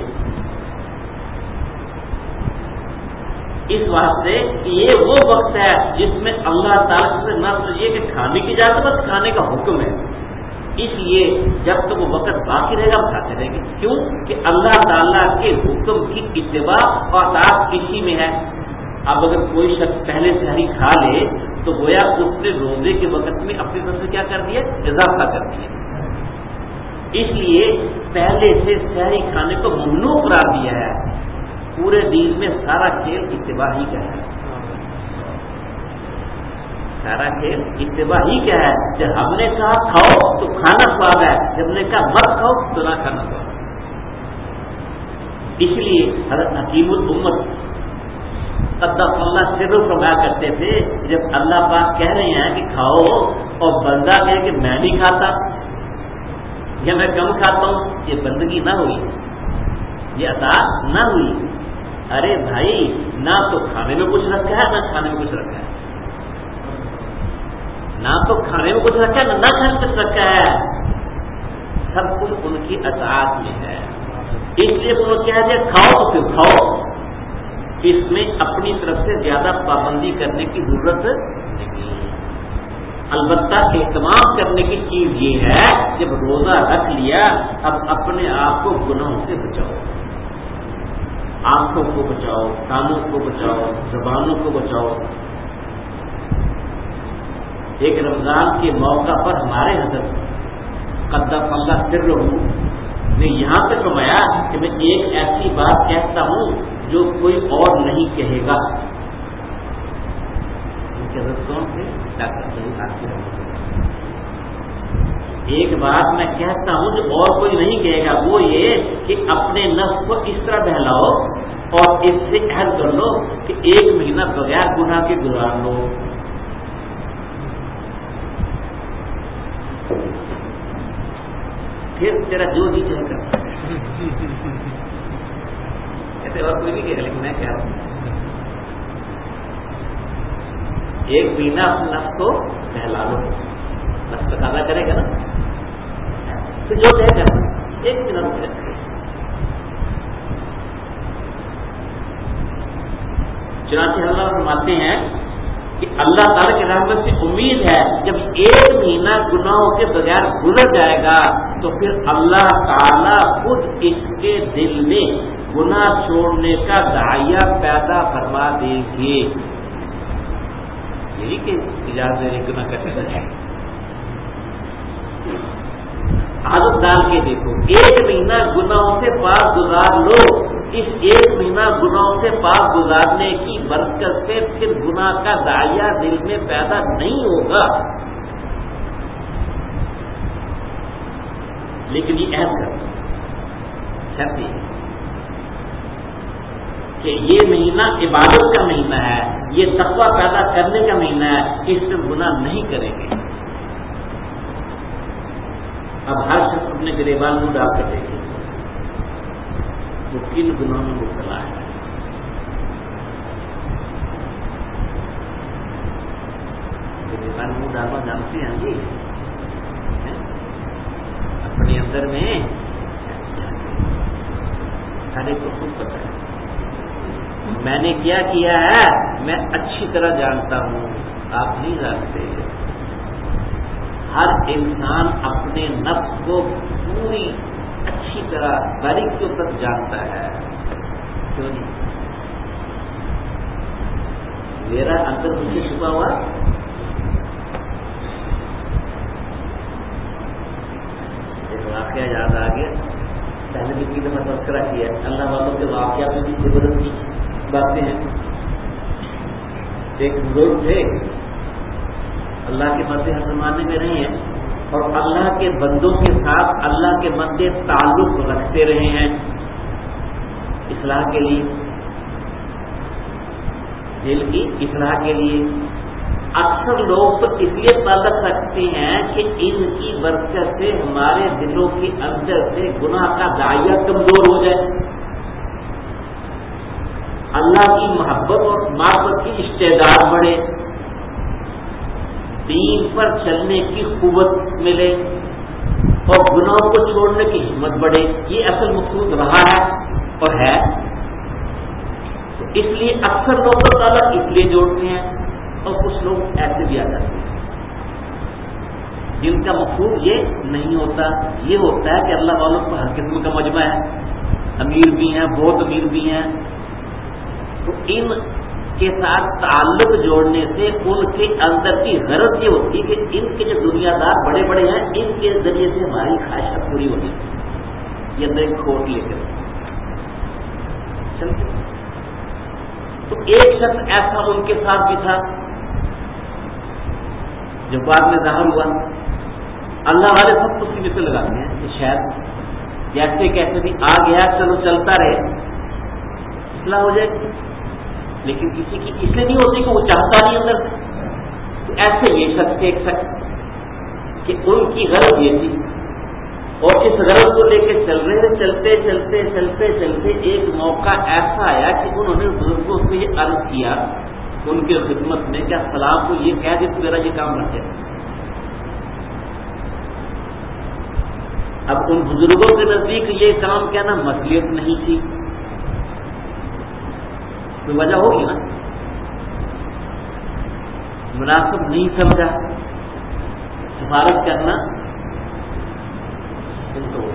اس واسطے کہ یہ وہ وقت ہے جس میں اللہ تعالیٰ سے نہ صرف یہ کہ کھانے کی اجازت بس کھانے کا حکم ہے. اس لیے جب تک وہ وقت باقی رہے گا ہم کھاتے رہیں گے. کیوں کہ اللہ تعالیٰ کے حکم کی اتباع اور اطاعت اسی میں ہے. اب اگر کوئی شخص پہلے سحری کھا لے تو گویا اس نے روزے کے وقت میں اپنی طرف سے کیا کر دیا, اضافہ کر دیا. اس لیے پہلے سے سحری کھانے کو ممنوع قرار دیا ہے. پورے دین میں سارا کھیل اتباع ہی کا ہے. سارا کھیل اتباع ہی کا ہے. جب ہم نے کہا کھاؤ تو کھانا سواد ہے, جب نے کہا مت کھاؤ تو نہ کھانا سواد ہے. اس لیے حضرت حکیم الامت قدس اللہ سر فرمایا کرتے تھے, جب اللہ پاک کہہ رہے ہیں کہ کھاؤ اور بندہ کہے کہ میں نہیں کھاتا یا میں کم کھاتا ہوں, یہ بندگی نہ ہوئی, یہ اطاعت نہ ہوئی. ارے بھائی نہ تو کھانے میں کچھ رکھا ہے نہ کھانے میں کچھ رکھا ہے, نہ تو کھانے میں کچھ رکھا ہے نہ کھانے میں کچھ رکھا ہے. سب کچھ ان کی اطاعت میں ہے. اس لیے انہوں نے کہا کہ کھاؤ تو پھر کھاؤ. اس میں اپنی طرف سے زیادہ پابندی کرنے کی ضرورت نہیں. البتہ اہتمام کرنے کی چیز یہ ہے جب روزہ رکھ لیا اب اپنے آپ کو گناہوں سے بچاؤ. آنکھوں کو بچاؤ, کانوں کو بچاؤ, زبانوں کو بچاؤ. ایک رمضان کے موقع پر ہمارے حضرت قدس اللہ سرہ نے یہاں پہ فرمایا کہ میں ایک ایسی بات کہتا ہوں جو کوئی اور نہیں کہے گا. ایک بات میں کہتا ہوں جو اور کوئی نہیں کہے گا, وہ یہ کہ اپنے نفس کو اس طرح بہلاؤ اور اس سے عہد کر لو کہ 1 مہینہ بغیر گناہ کے گزار لو. پھر تیرا جو جی چاہے کرتا ایسے اور کوئی نہیں کہے گا, لیکن میں کہہ رہا ہوں 1 مہینہ اپنے نفس کو بہلا لو. نفس تقاضا کرے گا نا, تو جو کہے گا 1 مہینہ رک جائے. چنانچہ اللہ فرماتے ہیں کہ اللہ تعالیٰ کی رحمت سے امید ہے جب 1 مہینہ گناہوں کے بغیر گزر جائے گا تو پھر اللہ تعالیٰ خود اس کے دل میں گناہ چھوڑنے کا داعیہ پیدا فرما دیں گے. یہی کہ اجازت گناہ کرنے ہے. عادت ڈال کے دیکھو, 1 مہینہ گناہوں سے پاک گزار لو. اس 1 مہینہ گناہوں سے پاک گزارنے کی برکت سے پھر گناہ کا داعیہ دل میں پیدا نہیں ہوگا. لیکن یہ عہد کرتا شرط یہ کہ یہ مہینہ عبادت کا مہینہ ہے, یہ تقویٰ پیدا کرنے کا مہینہ ہے, اس میں گناہ نہیں کریں گے. اب ہر شخص اپنے گریبان منہ ڈال کر دیکھے وہ کن گناہوں میں مبتلا ہے. گریبان منہ ڈالنا جانتے ہیں جی, اپنے اندر میں سارے کو خود پتہ ہے. میں نے کیا ہے میں اچھی طرح جانتا ہوں, آپ نہیں جانتے. ہر انسان اپنے نفس کو پوری اچھی طرح باریکیوں تک جانتا ہے. کیوں نہیں؟ میرا اندر مجھے چھپا ہوا واقعہ یاد آ گیا، پہلے بھی 3 دفعہ تذکرہ کیا ہے، اللہ والوں کے واقعات میں بھی عبرت کی باتیں ہیں۔ ایک بزرگ تھے، اللہ کے بندے ہر زمانے میں رہے ہیں اور اللہ کے بندوں کے ساتھ اللہ کے بندے تعلق رکھتے رہے ہیں اصلاح کے لیے، دل کی اصلاح کے لیے۔ اکثر لوگ تو اس لیے تعلق رکھتے ہیں کہ ان کی برکت سے ہمارے دلوں کے اندر سے گناہ کا دائرہ کمزور ہو جائے، اللہ کی محبت اور معرفت کی استعداد بڑھے، دین پر چلنے کی قوت ملے اور گناہوں کو چھوڑنے کی ہمت بڑھے۔ یہ اصل مقصود رہا ہے اور ہے، تو اس لیے اکثر لوگ تو تعلق اس لیے جوڑتے ہیں، اور کچھ لوگ ایسے بھی آ جاتے ہیں جن کا مقصود یہ نہیں ہوتا۔ یہ ہوتا ہے کہ اللہ والوں کو ہر قسم کا مجمع ہے، امیر بھی ہیں، بہت امیر بھی ہیں، تو ان کے ساتھ تعلق جوڑنے سے ان کے اندر کی غرض یہ ہوتی ہے کہ ان کے جو دنیا دار بڑے بڑے ہیں ان کے ذریعے سے ہماری خواہشات پوری ہوتی ہے، یہ اندر ایک کھوٹ لے کر چلتے۔ تو ایک شخص ایسا ان کے ساتھ بھی تھا جو بعد میں ظاہر ہوا، اللہ والے سب کو سینے پہ لگاتے ہیں کہ شاید جیسے کیسے بھی آ گیا چلو چلتا رہے، اصلاح ہو جائے گی، لیکن کسی کی اس لیے نہیں ہوتی کہ وہ چاہتا نہیں اندر سے۔ تو ایسے یہ شخص ایک شخص کہ ان کی غرض یہ تھی اور اس غرض کو لے کے چل رہے ہیں، چلتے چلتے چلتے چلتے ایک موقع ایسا آیا کہ انہوں نے بزرگوں سے یہ عرض کیا ان کی خدمت میں کہ سلام کو یہ کہہ دے تو میرا یہ کام بن جائے۔ اب ان بزرگوں کے نزدیک یہ کام کہنا مصلحت نہیں تھی، کوئی وجہ ہوگی نا، مناسب نہیں سمجھا سفارش کرنا، ان کو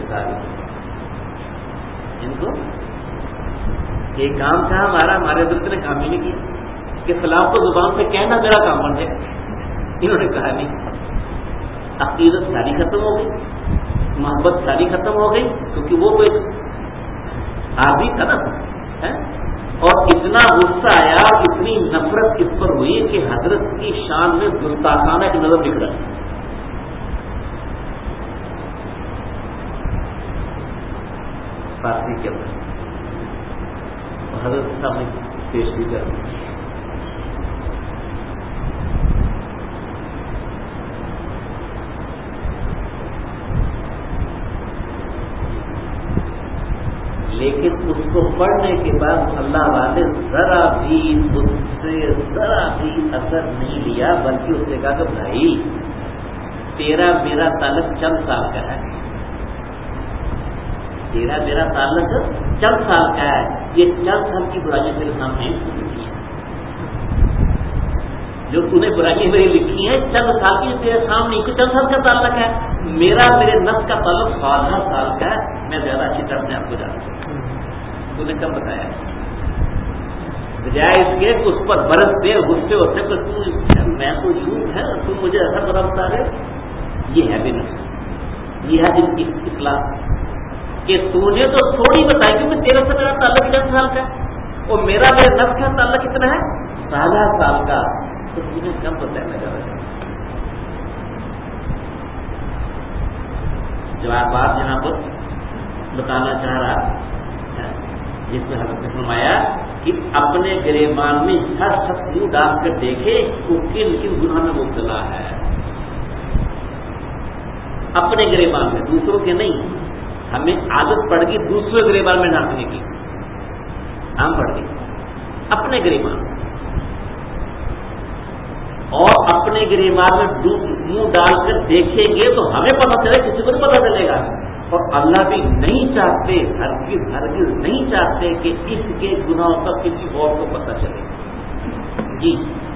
ان کو یہ کام تھا ہمارے حضرت نے کام ہی نہیں کیا کہ فلاں کو زبان سے کہنا میرا کام بن جائے، انہوں نے کہا نہیں۔ عقیدت ساری ختم ہو گئی، محبت ساری ختم ہو گئی، کیونکہ وہ کوئی عادی تھا نا، اور اتنا غصہ آیا اور اتنی نفرت اس پر ہوئی کہ حضرت کی شان میں گستاخانہ ایک نظر دکھ رہا ہے۔ فارسی کے اندر اور حضرت صاحب نے پیش بھی کر دی۔ لیکن اس کو پڑھنے کے بعد اللہ والے ذرا بھی اس سے ذرا بھی اثر نہیں لیا، بلکہ اس نے کہا کہ بھائی تیرا میرا تعلق چند سال کا ہے، تیرا میرا تعلق چند سال کا ہے، یہ چند سال کی برائیاں میرے سامنے لکھی ہیں، جو تو نے برائیاں میری لکھی ہیں چند سال کی تیرے سامنے، چند سال کا تعلق ہے، میرا میرے نفس کا تعلق 12 سال کا ہے، میں زیادہ اچھی طرح سے آپ کو جانتا ہوں۔ تو نے کب بتایا؟ بجائے اس کے اس پر برستے غصے ہوتے پر میں تو یوں ہے تم مجھے ایسا بڑا بتا رہے، یہ ہے بھی نہیں، یہ ہے جن کی اصلاح کہ تو نے تو تھوڑی بتائی کیونکہ تیرے سے میرا تعلق 10 سال کا ہے اور میرا میرے نفس کا تعلق کتنا ہے 12 سال کا، تو تمہیں کب بتایا میں زیادہ جو آپ بات یہاں پر بتانا چاہ رہا جس میں حضرت نے فرمایا کہ اپنے گریبان میں ہر شخص یوں ڈال کر دیکھے وہ کن کن گناہ میں مبتلا ہے، اپنے گریبان میں، دوسروں کے نہیں۔ ہمیں عادت پڑ گئی دوسرے گریبان میں ڈھانکنے کی، عام پڑ گئی اپنے گریبان، اور اپنے گریبان میں منہ ڈال کر دیکھیں گے تو ہمیں پتہ چلے، کسی کو نہیں پتہ چلے گا، اور اللہ بھی نہیں چاہتے، ہرگز ہرگز نہیں چاہتے کہ اس کے گناہوں کا کسی اور کو پتہ چلے۔ جی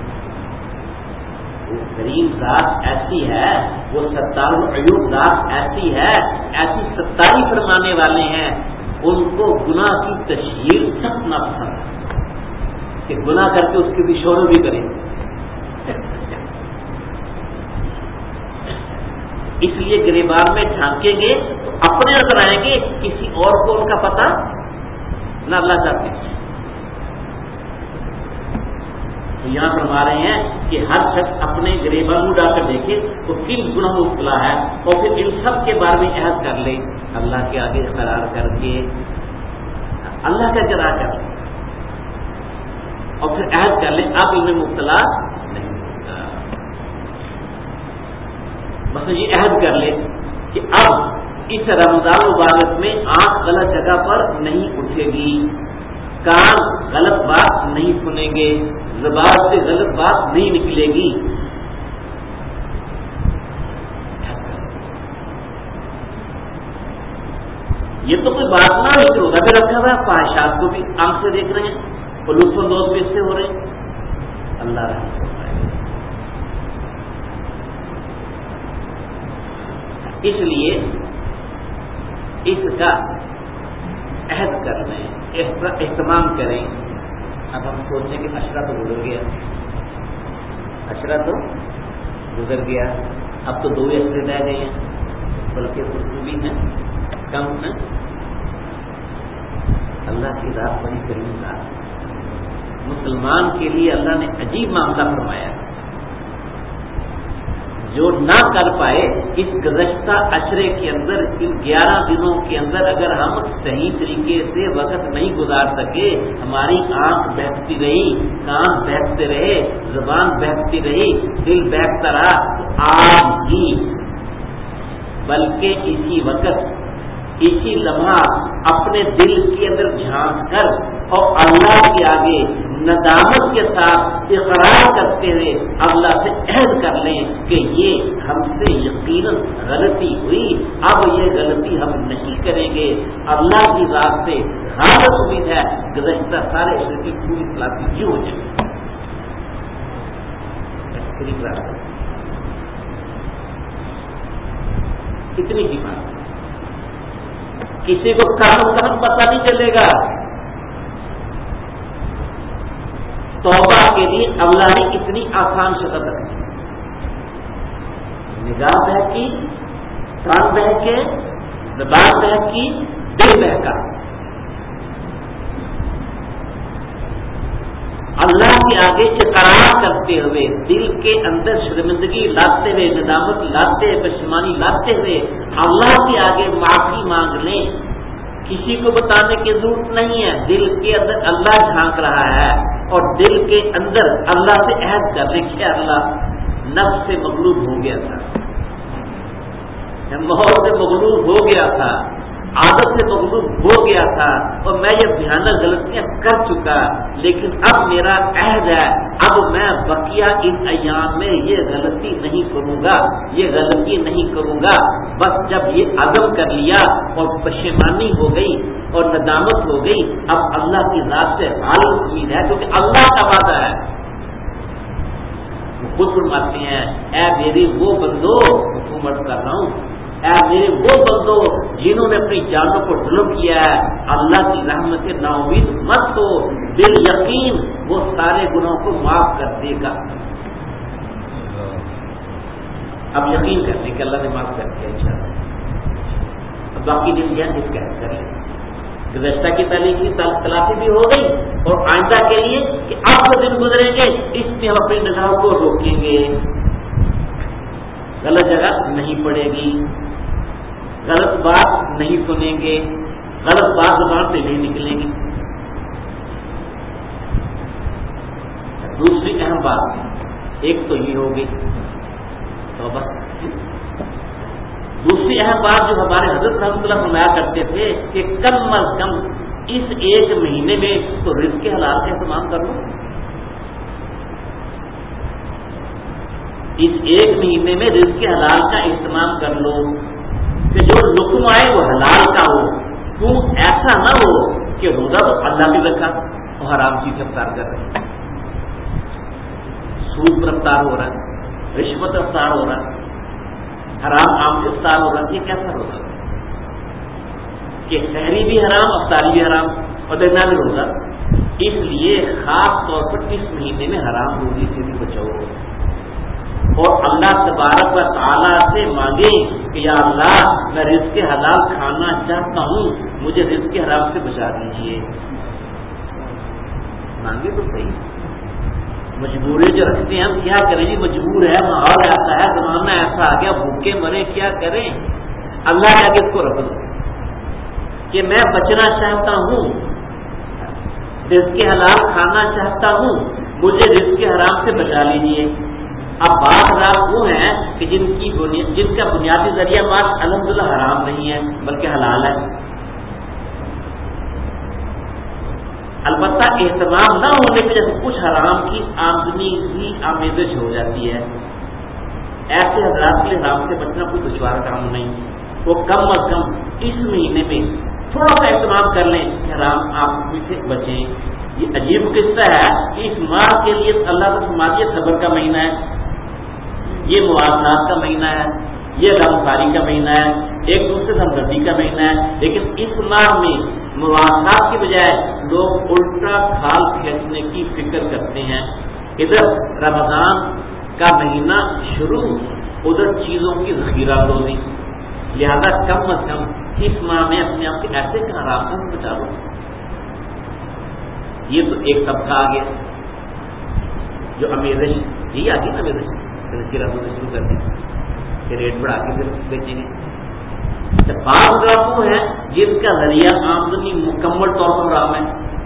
وہ کریم ذات ایسی ہے، وہ ستار العیوب ذات ایسی ہے، ایسی ستاری فرمانے والے ہیں، ان کو گناہ کی تشہیر سخت ناپسند ہے کہ گناہ کر کے اس کی بھی شہرت بھی کریں، اس لیے گریبان میں جھانکیں گے تو اپنے نظر آئیں گے، کسی اور کو ان کا پتہ نہ اللہ چاہتے ہیں۔ تو یہاں فرما رہے ہیں کہ ہر شخص اپنے گریباں منہ ڈال کر دیکھے تو کن گناہ مبتلا ہے، اور پھر ان سب کے بارے میں عہد کر لے، اللہ کے آگے قرار کر کے اللہ کا اقرار کر لے اور پھر عہد کر لے اب ان میں مبتلا نہیں ہوگا۔ بس یہ عہد کر لے کہ اب اس رمضان مبارک میں آنکھ غلط جگہ پر نہیں اٹھے گی، کان غلط بات نہیں سنیں گے، زبان سے غلط بات نہیں نکلے گی۔ یہ تو کوئی بات نہ ہے کہ روزہ بھی رکھا ہوا ہے، خواہشات کو بھی آنکھ سے دیکھ رہے ہیں اور لطف اندوز بھی اس سے ہو رہے ہیں، اللہ رحم فرمائے۔ اس لیے اس کا عہد کر لیں، اہتمام کریں۔ اب ہم سوچیں کہ عشرہ تو گزر گیا، عشرہ تو گزر گیا، اب تو 2 عشرے رہ گئے ہیں، بلکہ خوشبو بھی ہیں کم ہیں۔ اللہ کی ذات بڑی کریم ذات، مسلمان کے لیے اللہ نے عجیب معاملہ فرمایا ہے، جو نہ کر پائے اس گزشتہ عشرے کے اندر، ان 11 دنوں کے اندر اگر ہم صحیح طریقے سے وقت نہیں گزار سکے، ہماری آنکھ بہکتی رہی، کان بہکتے رہے، زبان بہکتی رہی، دل بہکتا رہا، تو آج ہی بلکہ اسی وقت، اسی لمحہ اپنے دل کے اندر جھانک کر اور اللہ کے آگے ندامت کے ساتھ اقرار کرتے ہوئے اللہ سے عہد کر لیں کہ یہ ہم سے یقیناً غلطی ہوئی، اب یہ غلطی ہم نہیں کریں گے۔ اللہ کی ذات سے غالب امید ہے گزشتہ سارے عشرے کی پوری سلامتی کیوں ہو جائے۔ اتنی ہی بات، کسی کو کہاں پتہ نہیں چلے گا۔ توبہ کے لیے اللہ نے اتنی آسان شکل رکھی، نگاہ بہکی، کان بہکے، زبان بہکی، دل بہکا، اللہ کے آگے اقرار کرتے ہوئے، دل کے اندر شرمندگی لاتے ہوئے، ندامت لاتے ہوئے، پشیمانی لاتے ہوئے اللہ کے آگے معافی مانگ لیں۔ کسی کو بتانے کی ضرورت نہیں ہے، دل کے اندر اللہ جھانک رہا ہے اور دل کے اندر اللہ سے عہد کر لیں کہ اللہ نفس سے مغلوب ہو گیا تھا، ماحول سے مغلوب ہو گیا تھا، عادت سے مغلوب ہو گیا تھا اور میں یہ بھیانک غلطیاں کر چکا، لیکن اب میرا عہد ہے، اب میں بقیہ ان ایام میں یہ غلطی نہیں کروں گا، یہ غلطی نہیں کروں گا۔ بس جب یہ عزم کر لیا اور پشیمانی ہو گئی اور ندامت ہو گئی، اب اللہ کی ذات سے غالب امید ہے، کیونکہ اللہ کا وعدہ ہے۔ وہ خود فرماتے ہیں، اے میری وہ بندو، حکومت کر رہا ہوں، اے میرے وہ بندو جنہوں نے اپنی جانوں کو ڈلپ کیا ہے، اللہ کی رحمت سے نا امید مت ہو، دل یقین وہ سارے گناہوں کو معاف کر دے گا۔ اب یقین کرنے کہ اللہ نے معاف کر دیا انشاءاللہ، اب باقی دن یہ اس کا کر لیں۔ گزشتہ کی تعلیم کی تلافی بھی ہو گئی اور آئندہ کے لیے کہ اب جو دن گزریں گے اس میں ہم اپنی نگاہوں کو روکیں گے، غلط جگہ نہیں پڑے گی، غلط بات نہیں سنیں گے، غلط بات زبان سے نہیں نکلیں گی۔ دوسری اہم بات ایک تو یہ ہوگی توبہ، دوسری اہم بات جو ہمارے حضرت رحمۃ اللہ فرمایا کرتے تھے کہ کم از کم اس 1 مہینے میں تو رزق حلال کا اہتمام کر لو، اس 1 مہینے میں رزق حلال کا اہتمام کر لو کہ جو لقمہ آئے وہ حلال کا ہو، کیوں ایسا نہ ہو کہ روزہ تو اللہ بھی رکھا اور حرام چیز افطار کر رہے، سود پر افطار ہو رہا ہے، رشوت افطار ہو رہا ہے، حرام عام سے افطار ہو رہا ہے، یہ کیسا روزہ کہ سحری بھی حرام، افطاری بھی حرام اور درمیان میں روزہ۔ اس لیے خاص طور پر اس مہینے میں حرام روزی سے بھی بچاؤ، اور اللہ تبارک و تعالیٰ سے مانگیں کہ یا اللہ میں رزق حلال کھانا چاہتا ہوں، مجھے رزق حرام سے بچا دیجیے. مانگے تو صحیح. مجبوری جو رکھتے ہیں ہم کیا کریں جی، مجبور ہے، ماحول ایسا ہے، زمانہ ایسا آ گیا، بھوکے مرے کیا کریں. اللہ کے آگے اس کو رکھ دو کہ میں بچنا چاہتا ہوں، رزق حلال کھانا چاہتا ہوں، مجھے رزق حرام سے بچا لیجیے. اب بعض رات وہ ہیں کہ جن کا بنیادی ذریعہ مال الحمدللہ حرام نہیں ہے بلکہ حلال ہے. البتہ اہتمام نہ ہونے کی وجہ سے کچھ حرام کی آمدنی بھی آمیزش ہو جاتی ہے. ایسے حضرات کے لیے حرام سے بچنا کوئی دشوار کام نہیں. وہ کم از کم اس مہینے میں تھوڑا سا اہتمام کر لیں کہ حرام آپ سے بچیں. یہ عجیب قصہ ہے کہ اس ماہ کے لیے اللہ کا سماجی صبر کا مہینہ ہے، یہ مواصلات کا مہینہ ہے، یہ غمخواری کا مہینہ ہے، ایک دوسرے سے ہمدردی کا مہینہ ہے. لیکن اس ماہ میں مواصلات کی بجائے لوگ الٹا کھال کھینچنے کی فکر کرتے ہیں. ادھر رمضان کا مہینہ شروع، ادھر چیزوں کی ذخیرہ روزی. لہذا کم از کم اس ماہ میں اپنے آپ کے ایسے حرام سے بچا لو. یہ تو ایک طبقہ آ گیا جو امیزش یہی آتی نا، امیزش ذخیرہ روزی شروع کر دی کہ ریٹ بڑھا کے پھر بیچیں گے. بعض لوگ وہ ہیں جن کا ذریعہ آمدنی مکمل طور پر حرام ہے،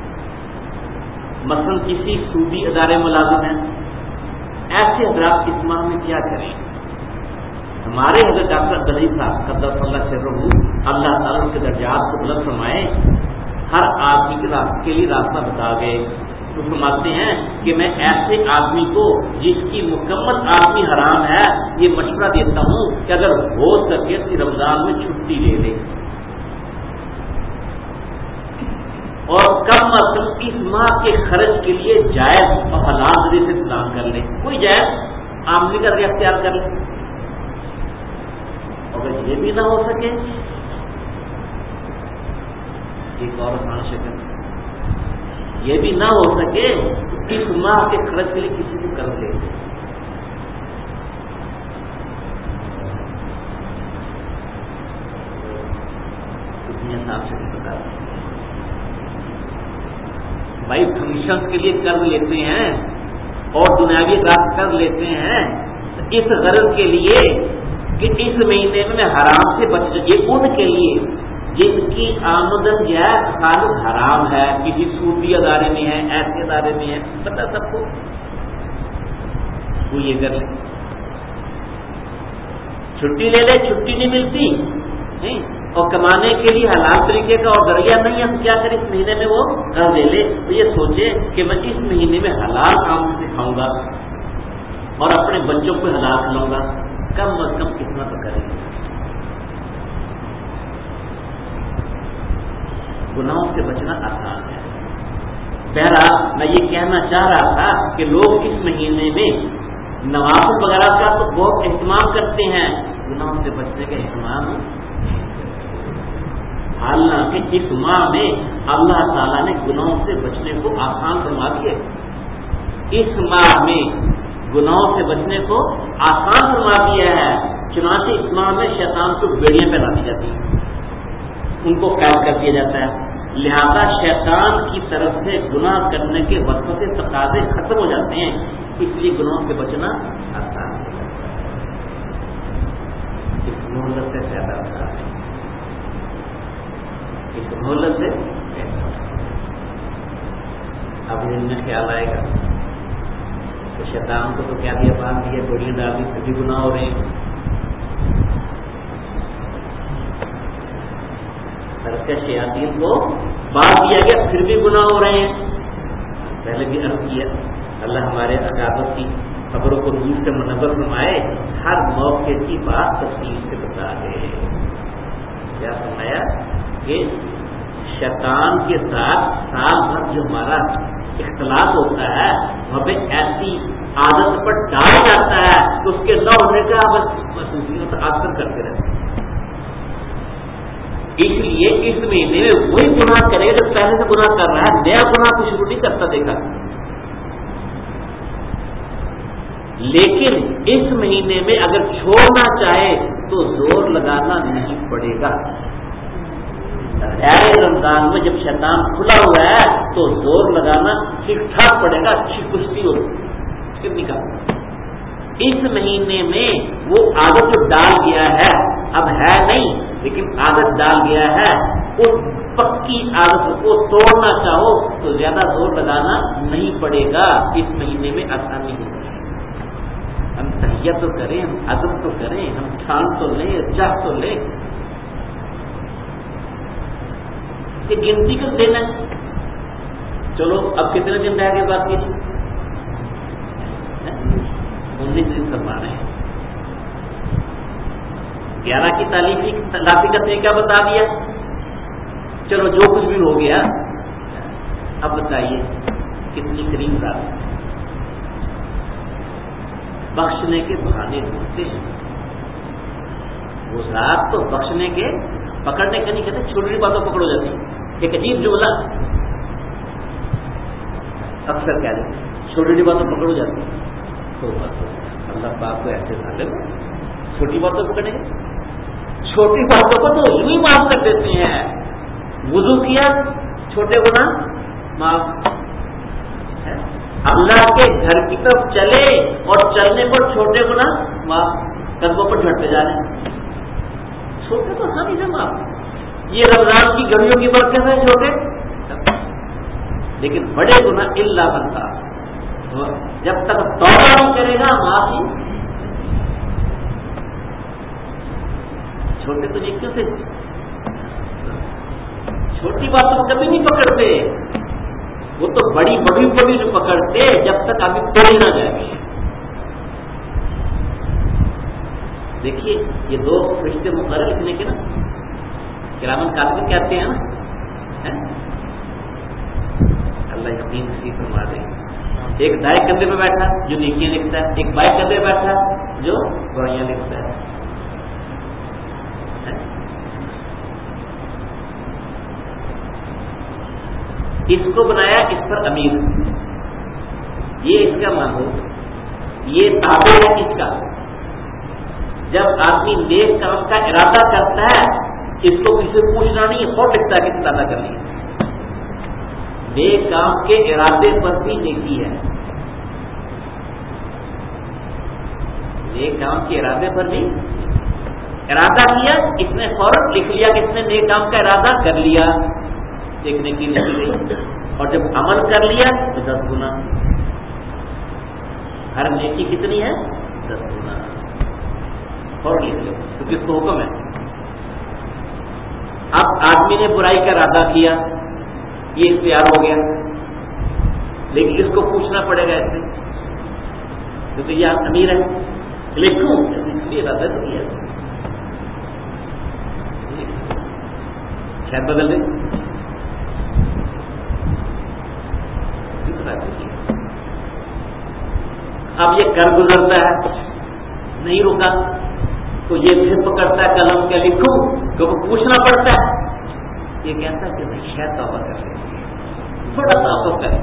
مثلا کسی سودی ادارے ملازم ہیں. ایسے حضرات اس ماہ میں کیا کریں؟ ہمارے حضرت ڈاکٹر دلیل صاحب قدس اللہ سے رہو، اللہ تعالیٰ ان کے درجات کو بلند فرمائے، ہر آدمی کے لیے راستہ بتا گئے. تو فرماتے ہیں کہ میں ایسے آدمی کو جس کی مکمل آدمی حرام ہے یہ مشورہ دیتا ہوں کہ اگر ہو سکے تو رمضان میں چھٹی لے لے اور کم از کم اس ماہ کے خرچ کے لیے جائز اور حلال ذریعے سے انتظام کر لے. کوئی جائز آمدنی کا ذریعہ اختیار کر لے. اگر یہ بھی نہ ہو سکے ایک اور آسان شکل، یہ بھی نہ ہو سکے تو اس ماہ کے خرچ کے لیے کسی کو قرض لے دے. کتنے حساب سے بتا بھائی فنکشن کے لیے قرض لیتے ہیں اور دنیاوی قرض لیتے ہیں اس غرض کے لیے کہ اس مہینے میں حرام سے بچ جائے. یہ ان کے لیے جن کی آمدن جو ہے خالص حرام ہے، کسی سودی ادارے میں ہے، ایسے ادارے میں ہے، پتہ سب کو وہ یہ کر لے، چھٹی لے لے. چھٹی نہیں ملتی نہیں اور کمانے کے لیے حلال طریقے کا اور ذریعہ نہیں ہے تو کیا کرے؟ اس مہینے میں وہ قرض لے لے. تو یہ سوچے کہ میں اس مہینے میں حلال کام سے کھاؤں گا اور اپنے بچوں کو حلال کھلاؤں گا. کم از کم کتنا تو کرے گا. گناہوں سے بچنا آسان ہے. بہرحال میں یہ کہنا چاہ رہا تھا کہ لوگ اس مہینے میں نوافل وغیرہ کا تو بہت اہتمام کرتے ہیں، گناہوں سے بچنے کا اہتمام. حالانکہ اس ماہ میں اللہ تعالیٰ نے گناہوں سے بچنے کو آسان فرما دیا. اس ماہ میں گناہوں سے بچنے کو آسان فرما دیا ہے. چنانچہ اس ماہ میں شیطان کو بیڑیاں پہنا دی جاتی ہیں، ان کو قید کر دیا جاتا ہے. لہذا شیطان کی طرف سے گناہ کرنے کے وسوسے تقاضے ختم ہو جاتے ہیں، اس لیے گناہوں سے بچنا آسان ہو جاتا ہے. اس مہلت سے زیادہ آسان ہے، اس مہلت سے. اب دن میں خیال آئے گا تو شیطان کو تو کیا دیا، باندھ دیا، بڑی ڈال دی، سبھی گناہ ہو رہے ہیں. شیاطین کو باندھ دیا گیا پھر بھی گناہ ہو رہے ہیں. پہلے بھی عرض کیا اللہ ہمارے عقابت کی خبروں کو روح سے منور فرمائے، ہر موقع کی بات تفصیل سے بتا دے. کیا فرمایا کہ شیطان کے ساتھ سال بھر جو ہمارا اختلاط ہوتا ہے ہمیں ایسی عادت پر ڈال جاتا ہے کہ اس کے نہ ہونے کا محسوس اثر کرتے رہتے ہیں. اس لیے اس مہینے میں وہی گناہ کرے جو پہلے سے گناہ کر رہا ہے، نیا گناہ کو شروع نہیں کرتا. دیکھا لیکن اس مہینے میں اگر چھوڑنا چاہے تو زور لگانا نہیں پڑے گا. غیر رمضان میں جب شیطان کھلا ہوا ہے تو زور لگانا ٹھیک ٹھاک پڑے گا, اچھی کشتی ہو کتنی کا. اس مہینے میں وہ عادت ڈال گیا ہے, اب ہے نہیں لیکن عادت ڈال گیا ہے, اس پکی عادت کو توڑنا چاہو تو زیادہ زور لگانا نہیں پڑے گا. اس مہینے میں آسانی ہوگی. ہم تحیہ تو کریں, ہم عزم تو کریں, ہم ٹھان تو لیں, چاہ تو لیں. یہ گنتی کر دینا ہے. چلو اب کتنے دن رہ گئے باقی؟ 19 دن فرما رہے ہیں. 11 کی تلافی کا طریقہ بتا دیا. چلو جو کچھ بھی ہو گیا, اب بتائیے کتنی قریب رات بخشنے کے بہانے ڈھونڈتے ہیں. وہ رات تو بخشنے کے پکڑنے کے نہیں کہتے, چھوٹی چھوٹی باتوں پکڑ ہو جاتی. ایک عجیب جملہ اکثر کہہ دیتے, چھوٹی چھوٹی باتوں پکڑ ہو جاتی. تو اللہ پاک کو ایسے ظالم چھوٹی باتوں پکڑیں گے؟ چھوٹی باتوں کو تو یوں ہی معاف کر دیتے ہیں. وضو کیا, چھوٹے گناہ معاف. اللہ کے گھر کی طرف چلے اور چلنے پر چھوٹے گناہ معاف, قدموں پر جھٹتے جا رہے ہیں. چھوٹے تو آسانی سے معاف. یہ رمضان کی گھڑیوں کی برکت ہے چھوٹے, لیکن بڑے گناہ الا بنتا جب تک توبہ نہیں کرے گا معاف ہی. چھوٹے تو نیکیوں سے, چھوٹی باتوں کو کبھی نہیں پکڑتے. وہ تو بڑی بڑی بڑی جو پکڑتے جب تک ابھی توڑی نہ جائے. دیکھیے یہ 2 فرشتے مقرر لکھنے کے نا, کرامن کاتب کہتے ہیں نا, اللہ یقین نصیب فرما دے. ایک دائیں کندھے پہ بیٹھا جو نیکیاں لکھتا ہے, ایک بائیں کندھے پہ بیٹھا جو برائیاں لکھتا ہے. اس کو بنایا اس پر امیر, یہ اس کا ماحول, یہ تابع ہے اس کا. جب آدمی نیک کام کا ارادہ کرتا ہے اس کو کسی سے پوچھنا نہیں, خود لکھتا ہے کہ ارادہ کر لیا. نیک کام کے ارادے پر بھی نیکی ہے. نیک کام کے ارادے پر بھی ارادہ کیا, اس نے فوراً لکھ لیا کہ اس نے نیک کام کا ارادہ کر لیا, ایک نیکی لکھ گئی. اور جب عمل کر لیا تو 10 گنا. ہر نیکی کتنی ہے؟ 10 گنا. اور لکھ لو کیونکہ اس کو حکم ہے. اب آدمی نے برائی کا ارادہ کیا, یہ اختیار ہو گیا, لیکن اس کو پوچھنا پڑے گا اس سے, کیونکہ یہ امیر ہے. لکھوں اس لیے ارادہ تو کیا, شاید بدل دیں. اب یہ کر گزرتا ہے, نہیں رکا تو یہ پھر پکڑتا ہے قلم کے لکھوں, کیونکہ پوچھنا پڑتا ہے. یہ کہتا ہے کہ نہیں شاید توبہ کر لے, تھوڑا توقف کرے,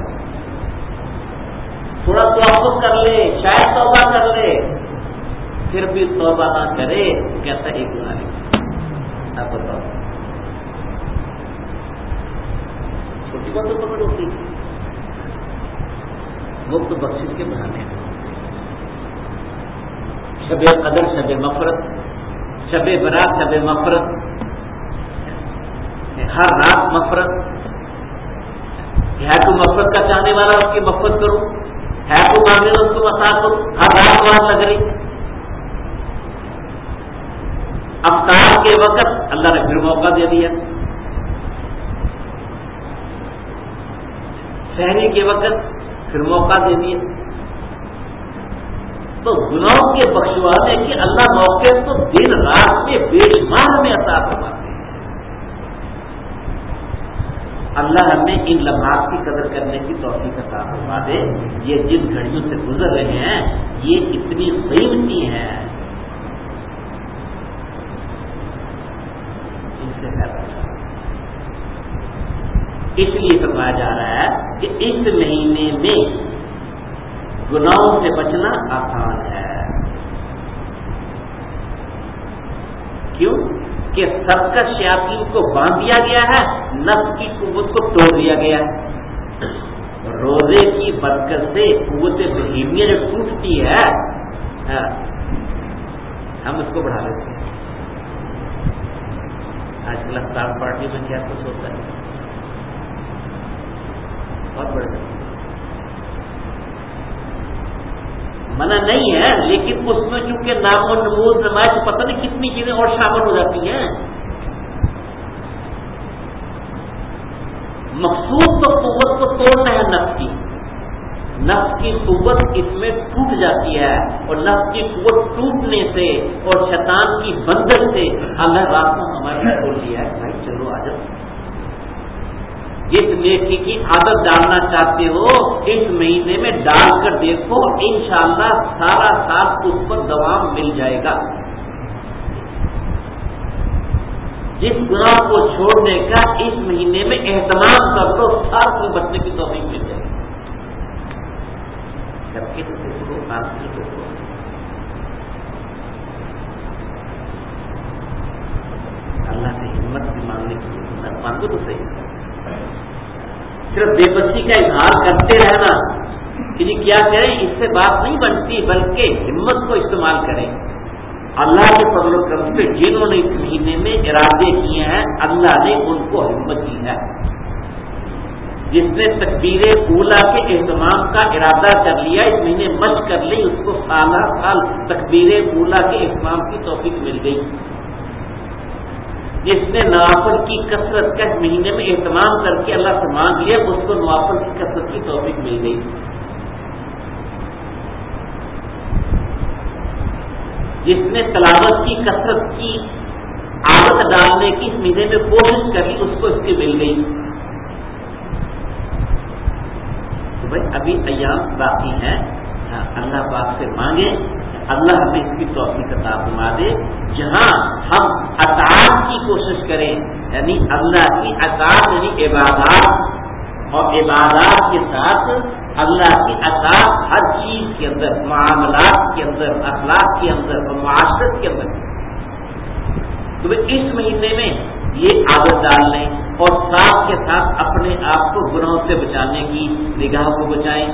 تھوڑا توقف کر لے, شاید توبہ کر لے. پھر بھی توبہ نہ کرے کہتا ہے ایک گناہ لکھ. آپ بتاؤ چھوٹی بات تو پکڑ ہوتی ہے. مفت بخشش کے بہانے ہیں. شب قدر, شب مغفرت, شب برات, شب مغفرت, ہر رات مغفرت. ہے تو مغفرت کا چاہنے والا اس کی مغفرت کرو, ہے تو مانگنے والا اس کو مسا کرو. ہر رات وہاں لگ رہی. افطار کے وقت اللہ نے پھر موقع دے دیا, سحری کے وقت پھر موقع دے دیا. تو گناہوں کے بخشوانے کے اللہ موقع تو دن رات میں بے شمار میں عطا فرماتے ہیں. اللہ ہمیں ان لمحات کی قدر کرنے کی توفیق عطا فرما دے. یہ جن گھڑیوں سے گزر رہے ہیں یہ اتنی قیمتی ہیں, ان سے اس لیے فرمایا جا رہا ہے کہ اس مہینے میں گناہوں سے بچنا آسان ہے. کیوں کہ سب کا شیاطین کو باندھ دیا گیا ہے, نفس کی قوت کو توڑ دیا گیا ہے. روزے کی برکت سے قوت بہیمیہ جو ٹوٹتی ہے ہم اس کو بڑھا لیتے ہیں. آج کل افطار پارٹی میں کیا کچھ ہوتا ہے, بہت بڑے منع نہیں ہے, لیکن اس میں چونکہ نام و نمود نمائش پتہ نہیں کتنی چیزیں اور شامل ہو جاتی ہیں. مخصوص تو قوت کو توڑنا ہے نفس کی. نفس کی قوت اس میں ٹوٹ جاتی ہے, اور نفس کی قوت ٹوٹنے سے اور شیطان کی بندش سے اللہ رات کو ہمارے کھول دیا ہے. بھائی چلو آ جاؤ, جس نیکی کی عادت ڈالنا چاہتے ہو اس مہینے میں ڈال کر دیکھو, انشاءاللہ سارا سال اس پر دوام مل جائے گا. جس گناہ کو چھوڑنے کا اس مہینے میں اہتمام کر لو, سال سے بچنے کی توفیق مل جائے گی. کر کے تو دیکھو, حاصل کرو. اللہ سے ہمت بھی مانگنے کی ضرورت, مانگو تو صحیح. صرف بے بسی کا اظہار کرتے رہنا کہ جی کیا کریں, اس سے بات نہیں بنتی, بلکہ ہمت کو استعمال کریں. اللہ کے فضل و کرم سے جنہوں نے اس مہینے میں ارادے کیے ہیں اللہ نے ان کو ہمت دی ہے. جس نے تکبیر اولا کے اہتمام کا ارادہ کر لیا, اس مہینے مشق کر لی, اس کو سالہ سال تکبیر اولا کے اہتمام کی توفیق مل گئی. جس نے نوافل کی کثرت کا اس مہینے میں اہتمام کر کے اللہ سے مانگ لیا, اس کو نوافل کی کثرت کی توفیق مل گئی. جس نے تلاوت کی کثرت کی عادت ڈالنے کی اس مہینے میں کوشش کری, اس کو اس کی مل گئی. تو بھائی ابھی ایام باقی ہیں, اللہ پاک سے مانگیں, اللہ ہمیں اس کی توفیق عطا فرما دے. جہاں ہم اطاعت کی کوشش کریں, یعنی اللہ کی اطاعت یعنی عبادات, اور عبادات کے ساتھ اللہ کی اطاعت ہر چیز کے اندر, معاملات کے اندر, اخلاق کے اندر اور معاشرت کے اندر. تو اس مہینے میں یہ عادت ڈال لیں, اور ساتھ کے ساتھ اپنے آپ کو گناہوں سے بچانے کی نگاہ کو بچائیں.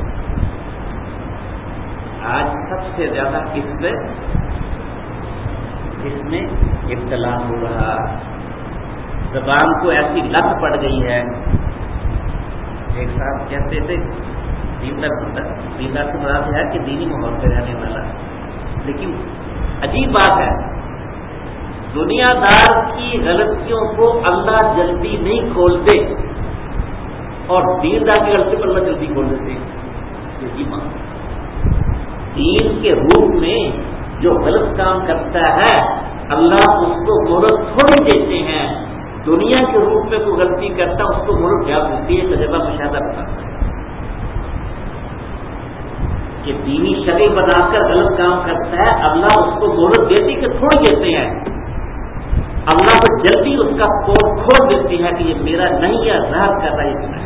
آج سب سے زیادہ اس میں ابتلا ہو رہا, زبان کو ایسی لت پڑ گئی ہے. ایک صاحب کہتے تھے دیندار سے مراد ہے کہ دینی ماحول پہ رہنے والا, لیکن عجیب بات ہے, دنیا دار کی غلطیوں کو اللہ جلدی نہیں کھولتے, اور دیندار کی غلطی پر اللہ جلدی کھول دیتے. عجیب بات. دین کے روپ میں جو غلط کام کرتا ہے اللہ اس کو مہلت تھوڑی دیتے ہیں. دنیا کے روپ میں کوئی غلطی کرتا ہے اس کو مہلت زیادہ ملتی ہے. تجربہ مشاہدہ بتاتا ہے کہ دینی شرع بنا کر غلط کام کرتا ہے, اللہ اس کو مہلت دیتی کہ تھوڑی دیتے ہیں. اللہ کو جلدی اس کا پور کھول دیتی ہے کہ یہ میرا نہیں ہے, ظاہر کر رہا ہے.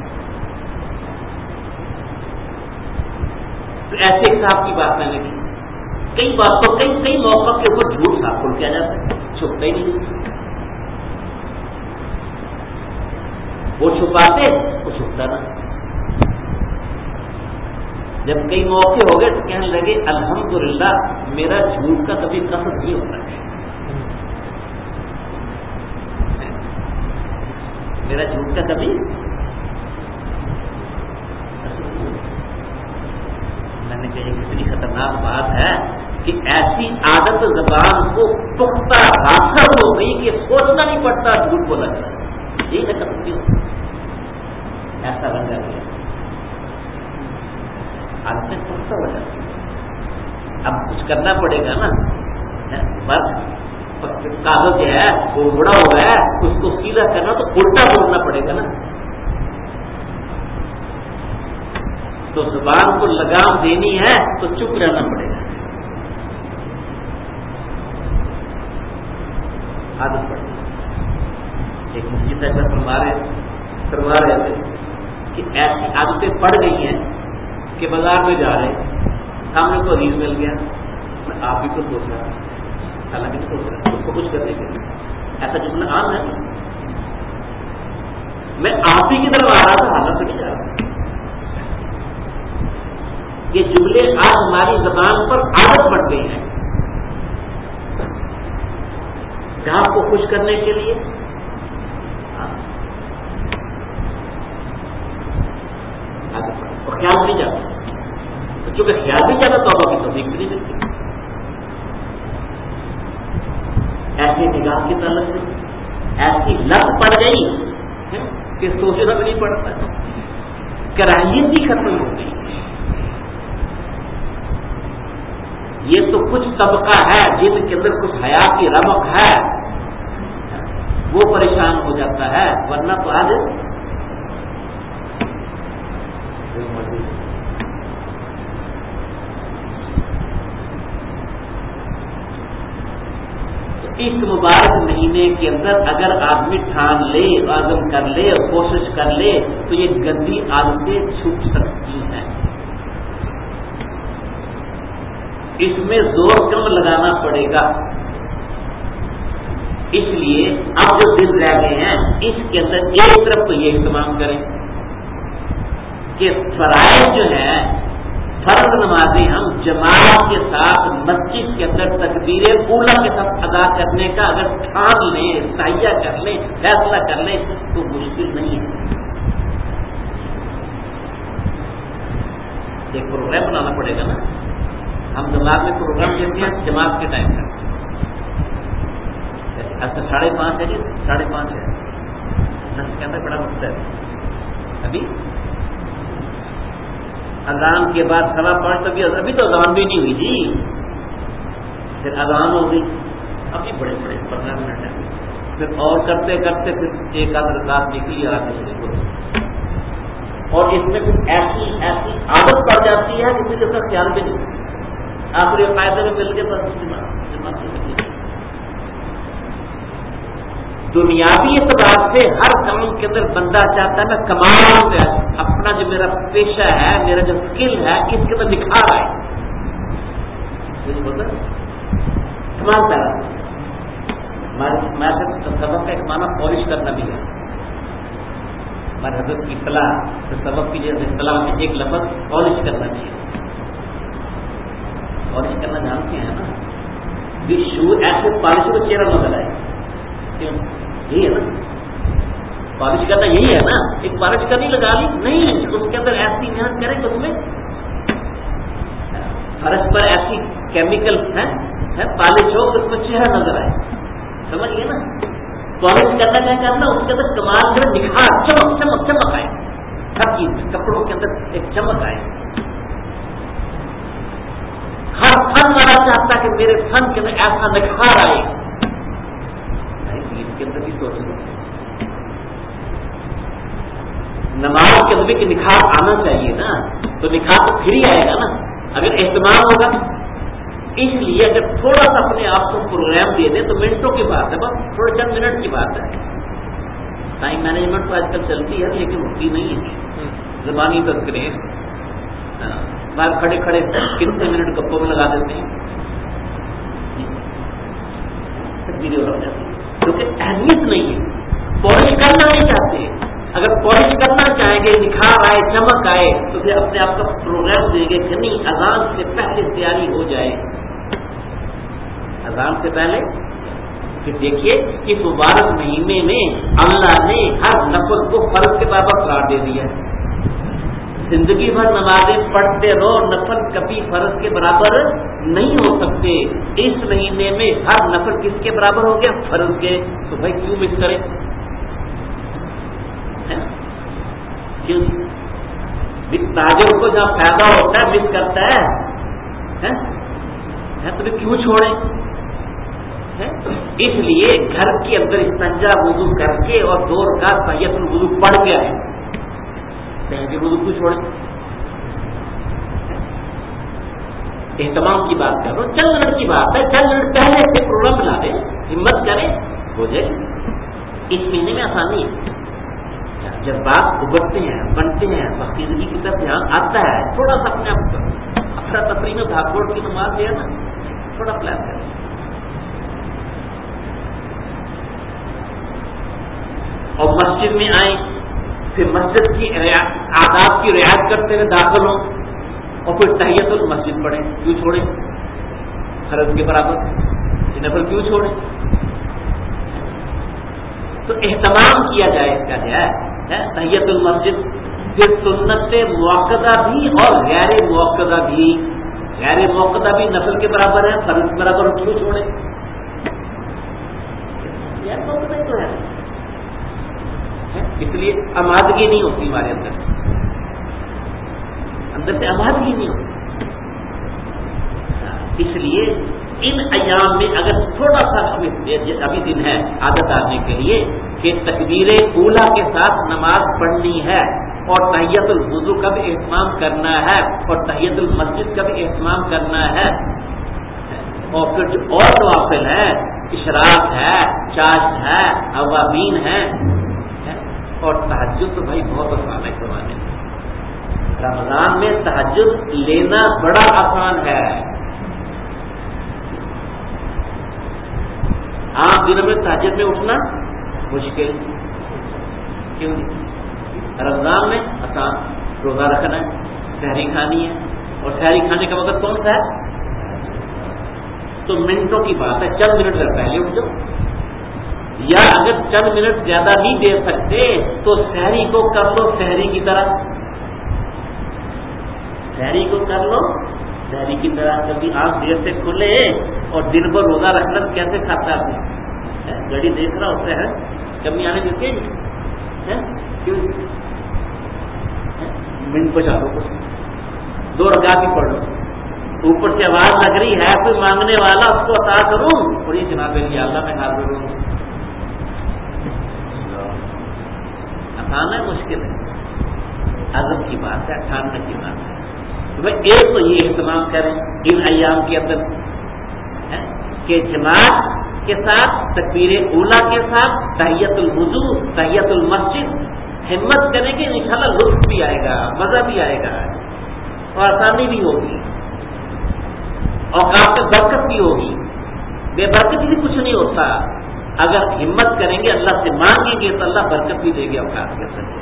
تو ایسے صاحب کی بات میں نہیں, کئی باتوں کئی موقع کے اوپر جھوٹ صاف کھول کیا جاتا ہے, چھپتا ہی نہیں. وہ چھپاتے, وہ چھپتا نہ. جب کئی موقع ہو گئے تو کہنے لگے الحمدللہ میرا جھوٹ کا کبھی قصد نہیں ہوتا ہے, میرا جھوٹ کا کبھی. میں نے کہا کتنی خطرناک بات ہے کہ ایسی عادت زبان کو پختہ راسخ ہو گئی کہ سوچنا نہیں پڑتا جھوٹ بولا جائے. یہی میں سمجھتی ہوں, ایسا بن جاتا ہے, عادتیں پختہ ہو جاتی ہیں. اب کچھ کرنا پڑے گا نا, بس کاغذ جو ہے وہ مڑا ہوا ہے, اس کو سیدھا کرنا تو الٹا بولنا پڑے گا نا. تو زبان کو لگام دینی ہے تو چپ رہنا پڑے گا. عادت پڑ گئی. ایک مفتی صاحب فرما رہے تھے کہ ایسی عادتیں پڑ گئی ہیں کہ بازار میں جا رہے سامنے کو عزیز مل گیا، میں آپ بھی کچھ سوچ رہا، حالانکہ نہیں سوچ رہا، اس کو کچھ کرنے کے لیے ایسا جملہ عام ہے، میں آپ ہی کی طرف آ رہا تھا، حالت سے نہیں جا رہا۔ یہ جملے آج ہماری زبان پر عادت بن گئے ہیں، آپ کو خوش کرنے کے لیے اور خیال نہیں جاتا، کیونکہ خیال نہیں جاتا تو ابھی توفیق بھی نہیں ملتی۔ ایسی نگاہ کی طرف سے ایسی لت پڑ گئی کہ سوچنا بھی نہیں پڑتا، کراہیت ہی ختم ہو گئی۔ یہ تو کچھ طبقہ ہے جن کے اندر کچھ حیا کی رمق ہے، وہ پریشان ہو جاتا ہے، ورنہ تو آج اس مبارک مہینے کے اندر اگر آدمی ٹھان لے، عزم کر لے اور کوشش کر لے تو یہ گندی عادتیں چھوٹ سکتی ہیں۔ اس میں زور کم لگانا پڑے گا، اس لیے اب جو دن رہ گئے ہیں اس کے اندر ایک طرف تو یہ اہتمام کریں کہ فرائض جو ہیں، فرض نمازیں ہم جماعت کے ساتھ مسجد کے اندر تکبیر اولا کے ساتھ ادا کرنے کا اگر ٹھان لیں، تہیہ کر لیں، فیصلہ کر لیں تو مشکل نہیں ہے۔ ایک پروگرام بنانا پڑے گا نا، ہم دماغ میں پروگرام دیتے ہیں جماعت کے ٹائم کا، اچھا 5:30 ہے جی، 5:30 ہے، نس کے اندر بڑا وقت ہے، ابھی اذان کے بعد 5:15 ابھی تو اذان بھی نہیں ہوئی جی، پھر اذان ہو گئی، ابھی بڑے 15 منٹ ہیں، پھر اور کرتے کرتے پھر ایک آدھ رکعت نکلی آگے شروع کرو، اور اس میں پھر ایسی عادت پڑ جاتی ہے کہ کسی کا خیال بھی نہیں، آخری قاعدے میں مل کے بس جماعت دنیاوی اعتبار سے ہر کام کے اندر بندہ چاہتا ہے میں کمال سے اپنا جو میرا پیشہ ہے، میرا جو اسکل ہے، اس کے اندر نکھار آئے، کمال پیدا۔ ہمارے سبق کا ایک معنی پالش کرنا بھی ہے، ہمارے حضرت کی اصطلاح سبق کی جو اصطلاح میں ایک لفظ پالش کرنا بھی ہے۔ پالش کرنا جانتے ہیں نا، شو ایسے پالش کو چہرہ نظر آئے، کیوں؟ یہی ہے نا پالش کرنا، یہی ہے نا، ایک پالش کرنی لگا لی نہیں، اس کے اندر ایسی محنت کریں کہ اس میں فرش پر ایسی کیمیکل ہے پالش ہو کہ اس میں چہرہ نظر آئے، سمجھ گئے نا؟ پالش کرنا کیا کرنا، اس کے اندر کمال میں نکھار، چمک چمک چمک آئے، ہر چیز کپڑوں کے اندر ایک چمک آئے۔ ہر فن والا چاہتا کہ میرے فن کے اندر ایسا نکھار آئے، کے اندر بھی سوچ لو، نماز کے اندر بھی نکھار آنا چاہیے نا، تو نکھار تو پھر ہی آئے گا نا اگر اہتمام ہوگا۔ اس لیے اگر تھوڑا سا اپنے آپ کو پروگرام دے دیں تو منٹوں کی بات ہے، بس تھوڑے چند منٹ کی بات ہے۔ ٹائم مینجمنٹ تو آج کل چلتی ہے لیکن ہوتی نہیں ہے، زبانی تذکرے باہر کھڑے کھڑے کتنے منٹ گپوں میں لگا دیتے ہیں، ویڈیو لگ جاتی ہے کیونکہ اہمیت نہیں ہے، پالش کرنا نہیں چاہتے۔ اگر پالش کرنا چاہیں گے، نکھار آئے، چمک آئے، تو پھر اپنے آپ کا پروگرام دیں گے کہ نہیں اذان سے پہلے تیاری ہو جائے، اذان سے پہلے۔ کہ دیکھیے اس مبارک مہینے میں اللہ نے ہر نفل کو فرض کے برابر قرار دے دیا ہے۔ زندگی بھر نمازیں پڑھتے رہو، نفل کبھی فرض کے برابر نہیں ہو سکتے۔ اس مہینے میں ہر نفل کس کے برابر ہو گیا؟ فرض کے، تو بھائی کیوں مس کریں؟ کیوں تاجر کو جہاں فائدہ ہوتا ہے مس کرتا ہے تو کیوں چھوڑیں؟ اس لیے گھر کے اندر استنجا وضو کر کے اور 2 رکعت تحیۃ الوضو پڑھ کے آئے، تحیۃ الوضو کیوں چھوڑیں؟ اہتمام کی بات کر رہا ہوں، چند منٹ کی بات ہے، چند منٹ پہلے سے پروگرام بنا دیں، ہمت کریں، ہو جائے۔ اس مہینے میں آسانی ہے، جذبات ابھرتے ہیں، بنتے ہیں، پاکیزگی کی طرف دھیان آتا ہے، تھوڑا سا اپنے آپ کو افراتفری میں بھاگ دوڑ کی نماز ہے نا، تھوڑا پلان کریں. اور مسجد میں آئیں، پھر مسجد کی آداب کی رعایت کرتے ہوئے داخل ہوں، اور پھر تحیت المسجد پڑھیں. کیوں چھوڑیں؟ فرض کے برابر نفل کیوں چھوڑیں؟ تو اہتمام کیا جائے اس کا ہے تحیت المسجد. پھر سنت موقدہ بھی اور غیر موقدہ بھی. غیر موقدہ بھی نفل کے برابر ہے، فرض کے برابر کیوں چھوڑیں؟ غیر موقدہ تو ہے، اس لیے آمادگی نہیں ہوتی ہمارے اندر سے آمادگی نہیں ہوتی. اس لیے ان ایام میں اگر تھوڑا سا ابھی دن ہے عادت آنے کے لیے کہ تکبیر اولا کے ساتھ نماز پڑھنی ہے، اور تحیت الوضو کا بھی اہتمام کرنا ہے، اور تحیت المسجد کا بھی اہتمام کرنا ہے. اور پھر جو اور نوافل ہے، اشراق ہے، چاشت ہے، اوابین ہے، اور تہجد تو بھائی بہت آسان ہے زمانے میں. رمضان میں تہجد لینا بڑا آسان ہے. عام دنوں میں تہجد میں اٹھنا مشکل. کیوں؟ رمضان میں آسان. روزہ رکھنا ہے، سحری کھانی ہے، اور سحری کھانے کا وقت کون سا ہے؟ تو منٹوں کی بات ہے، چند منٹ سے پہلے اٹھ جاؤ. یا اگر چند منٹ زیادہ نہیں دے سکتے تو سحری کو کر لو سحری کی طرح. سحری کو کر لو سحری کی طرح. کبھی آنکھ دیر سے کھلے اور دن بھر روزہ رکھنا کیسے کھاتا ہے؟ گھڑی دیکھ رہا ہوتا ہے، کمی آنے دیتے ہیں. کیوں؟ منٹ بچا دو، کچھ 2 رکعت ہی پڑھ لو. اوپر سے آواز لگ رہی ہے کوئی مانگنے والا، اس کو عطا کروں، اور یہ جناب اللہ میں حاضر ہوں. آسان ہے مشکل ہے؟ عزم کی بات ہے، ٹھاننے کی بات ہے. ایک تو یہ اہتمام کریں ان ایام کے اندر کہ جماعت کے ساتھ تکبیر اولا کے ساتھ تحیت الوضو، تحیت المسجد ہمت کریں کہ انشاءاللہ لطف بھی آئے گا، مزہ بھی آئے گا، اور آسانی بھی ہوگی، اوقات میں برکت بھی ہوگی. بے برکت بھی کچھ نہیں ہوتا. اگر ہمت کریں گے، اللہ سے مانگیں گے تو اللہ برکت بھی دے گی اوقات کے اندر.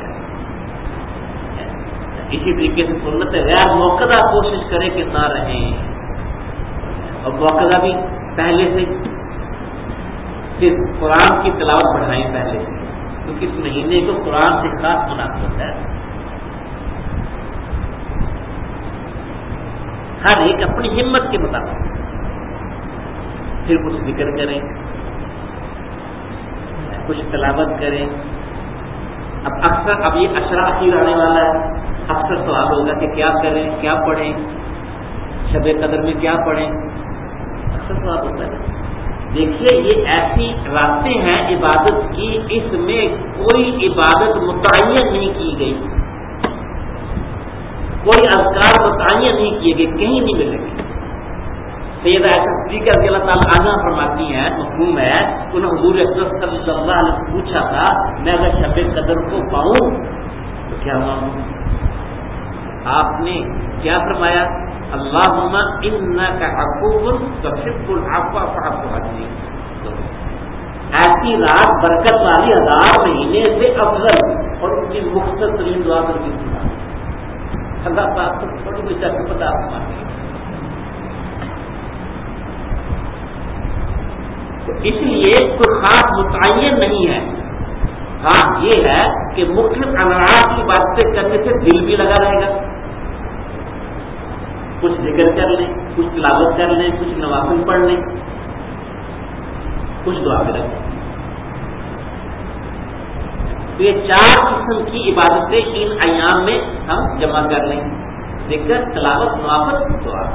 اسی طریقے سے سنت غیر موقدہ کوشش کرے کہ نہ رہیں، اور موقدہ بھی پہلے سے صرف قرآن کی تلاوت بڑھائیں پہلے سے، کیونکہ اس مہینے کو قرآن سے خاص مناسبت ہے. ہر ایک اپنی ہمت کے مطابق. پھر کچھ ذکر کریں، کچھ تلاوت کریں. اب یہ عشرہ اخیر آنے والا ہے، اکثر سوال ہوگا کہ کیا کریں، کیا پڑھیں، شب قدر میں کیا پڑھیں. اکثر سوال ہوتا ہے. دیکھیے یہ ایسی راتیں ہیں عبادت کی، اس میں کوئی عبادت متعین نہیں کی گئی، کوئی اذکار متعین نہیں کیے گئے، کہیں نہیں ملے گی. سیدہ عائشہ صدیقہ رضی اللہ تعالیٰ عنہا فرماتی ہیں، مفہوم ہے، انہوں نے حضور اکرم صلی اللہ علیہ وسلم پوچھا تھا میں اگر شب قدر کو پاؤں تو کیا مانگوں؟ آپ نے کیا فرمایا؟ اللہم انک عفو تحب العفو فاعف عنی. ایسی رات برکت والی 1000 مہینے سے افضل، اور ان کی مختصر ترین دعا کر کے سنا. اللہ پاک کو تھوڑی بچہ کو پتا مانگے. تو اس لیے کوئی خاص متعین نہیں ہے. ہاں یہ ہے کہ مختلف انواع کی باتیں کرنے سے دل بھی لگا رہے گا. کچھ ذکر کر لیں، کچھ تلاوت کر لیں، کچھ نوافل پڑھ لیں، کچھ دعا کریں. تو یہ 4 قسم کی عبادتیں ان ایام میں ہم جمع کر لیں: ذکر، تلاوت، نوافل، دعا.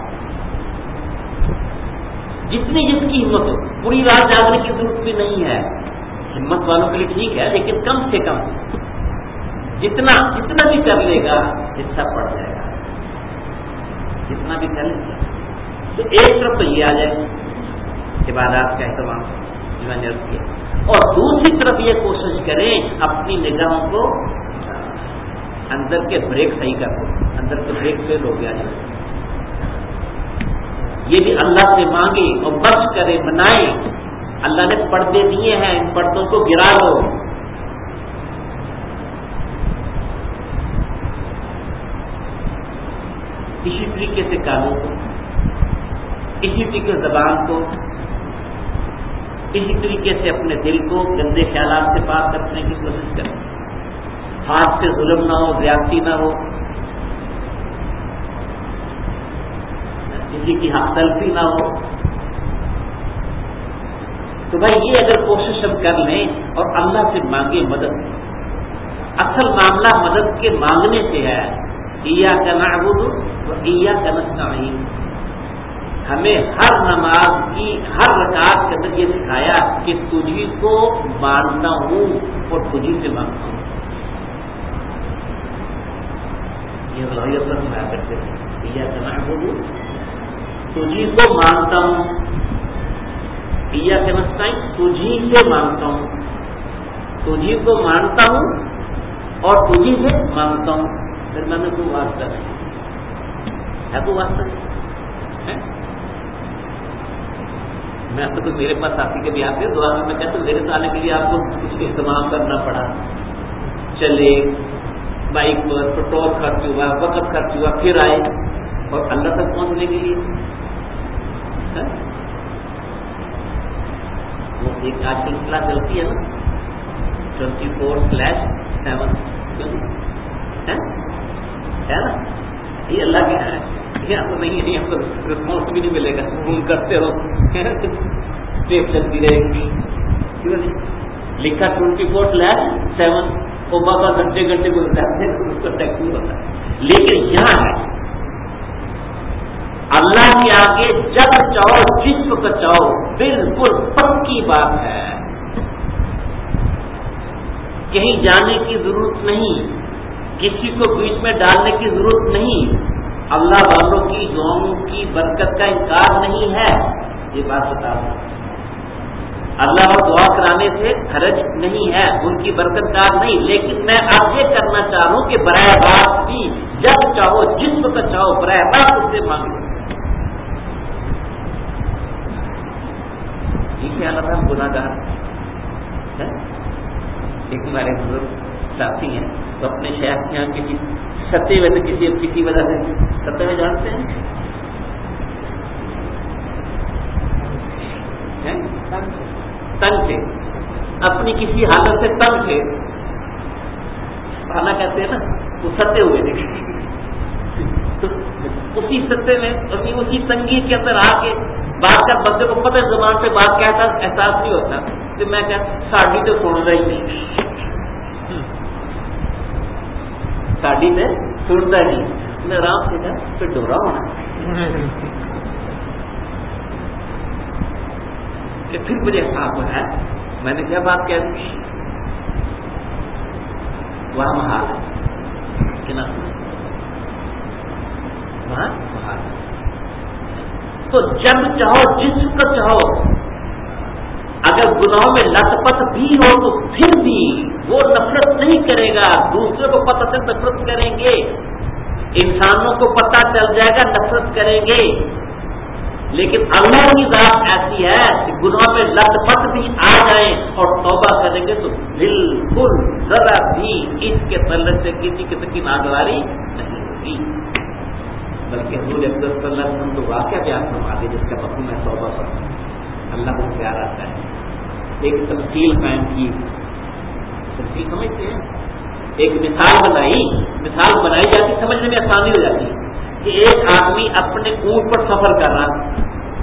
جتنی جس کی ہمت ہو. پوری رات جاگنے کی ضرورت بھی نہیں ہے، ہمت والوں کے لیے ٹھیک ہے، لیکن کم سے کم جتنا بھی کر لے گا حصہ پڑ جائے گا. جتنا بھی کر لے گا. تو ایک طرف تو یہ آ جائے عبادات کا اہتمام جو میں نے عرض کیا، اور دوسری طرف یہ کوشش کریں اپنی نگاہوں کو اندر کے بریک صحیح کر دو، اندر کے بریک فیل ہو گیا جو یہ بھی اللہ سے مانگے اور بخش کرے، منائے۔ اللہ نے پردے دیے ہیں، ان پردوں کو گرا دو۔ اسی طریقے سے کانوں کو، اسی طریقے سے زبان کو، اسی طریقے سے اپنے دل کو گندے خیالات سے پاک کرنے کی کوشش کریں۔ ہاتھ سے ظلم نہ ہو، زیادتی نہ ہو، کسی کی حق تلفی نہ ہو۔ تو بھائی یہ اگر کوشش ہم کر لیں اور اللہ سے مانگے مدد، اصل معاملہ مدد کے مانگنے سے ہے۔ ایاک نعبد و ایاک نستعین، ہمیں ہر نماز کی ہر رکعت کے اندر یہ سکھایا کہ تجھی کو مانتا ہوں اور تجھی سے مانگتا ہوں۔ یہ غلطی پر ہم آیا کرتے ہیں، ایاک نعبد، تجھی کو مانتا ہوں، ایاک نستعین، تجھی سے مانگتا ہوں، تجھی کو مانتا ہوں اور تجھی سے مانگتا ہوں۔ پھر میں نے کوئی واسطہ نہیں ہے، کوئی واسطہ نہیں ہے۔ میں تو میرے پاس آتی کے بھی آتے دعا میں کہتا ہوں میرے آنے کے لیے آپ کو کچھ اہتمام کرنا پڑا، چلے بائک پر، پیٹرول خرچ ہوا، وقت خرچ ہوا، پھر آئے اور اللہ تک پہنچنے کے لیے وہ ایک آج کل اصطلاح چلتی ہے نا 24/7 ہے نا، یہ اللہ کے ہے، یہ آپ کو نہیں ہے، آپ کو رسپانس بھی نہیں ملے گا، فون کرتے ہو ٹیپ چلتی رہے گی، کیوں نہیں لکھا 24/7 وہ بابا گھنٹے گزرتے ہیں اس کو ٹیکس نہیں ہوتا ہے۔ لیکن یہاں ہے اللہ کے آگے جب چاہو جس وقت چاہو، بالکل پکی بات ہے، کہیں جانے کی ضرورت نہیں، کسی کو بیچ میں ڈالنے کی ضرورت نہیں، اللہ والوں کی دعاؤں کی برکت کا انکار نہیں ہے، یہ بات بتا دوں۔ اللہ اور دعا کرانے سے حرج نہیں ہے، ان کی برکت کار نہیں، لیکن میں آپ یہ کرنا چاہ رہا ہوں کہ براہ راست بھی جب چاہو جس وقت چاہو براہ راست اس سے مانگو۔ یہ خیال رہا ہم گناہ گار ہے۔ ایک ہمارے بزرگ ساتھی ہیں تو اپنے شہر کے یہاں کسی ستے ہوئے سے کسی وجہ سے ستے ہوئے جانتے ہیں تنگ تھے، اپنی کسی حالت سے تنگ تھے، کھانا کہتے ہیں نا، وہ ستے ہوئے تھے، تو اسی ستے میں اسی تنگی کے اندر آ کے بات کر، بندے کو پتہ زبان سے بات کہتا احساس نہیں ہوتا، تو میں کہتا ساڑھی تو سن رہی نہیں، ساڑھی میں سنتا نہیں، میں آرام سے کہا پھر ڈورا ہونا، پھر مجھے احساس ہو ہے میں نے کیا بات کہہ دی، وہاں محال ہے کہ نہ، وہاں محال ہے۔ تو جب چاہو جس وقت چاہو، اگر گناہوں میں لت پت بھی ہو تو پھر بھی وہ نفرت نہیں کرے گا، دوسرے کو پتہ سے نفرت کریں گے، انسانوں کو پتہ چل جائے گا نفرت کریں گے، لیکن اللہ کی ذات ایسی ہے کہ گناہ میں لت پت بھی آ جائیں اور توبہ کریں گے تو بالکل ذرا بھی اس کے تعلق سے کسی قسم کی ناگواری نہیں ہوگی، بلکہ حضور اکرم صلی اللہ علیہ وسلم تو واقعہ بیان فرما دے جس کا مفہوم ہے توبہ پر اللہ کو پیار آتا ہے۔ ایک تمثیل قائم کی، تمثیل سمجھتے ہیں، ایک مثال بنائی جاتی، سمجھنے میں آسانی ہو جاتی ہے کہ ایک آدمی اپنے اونٹ پر سفر کر رہا،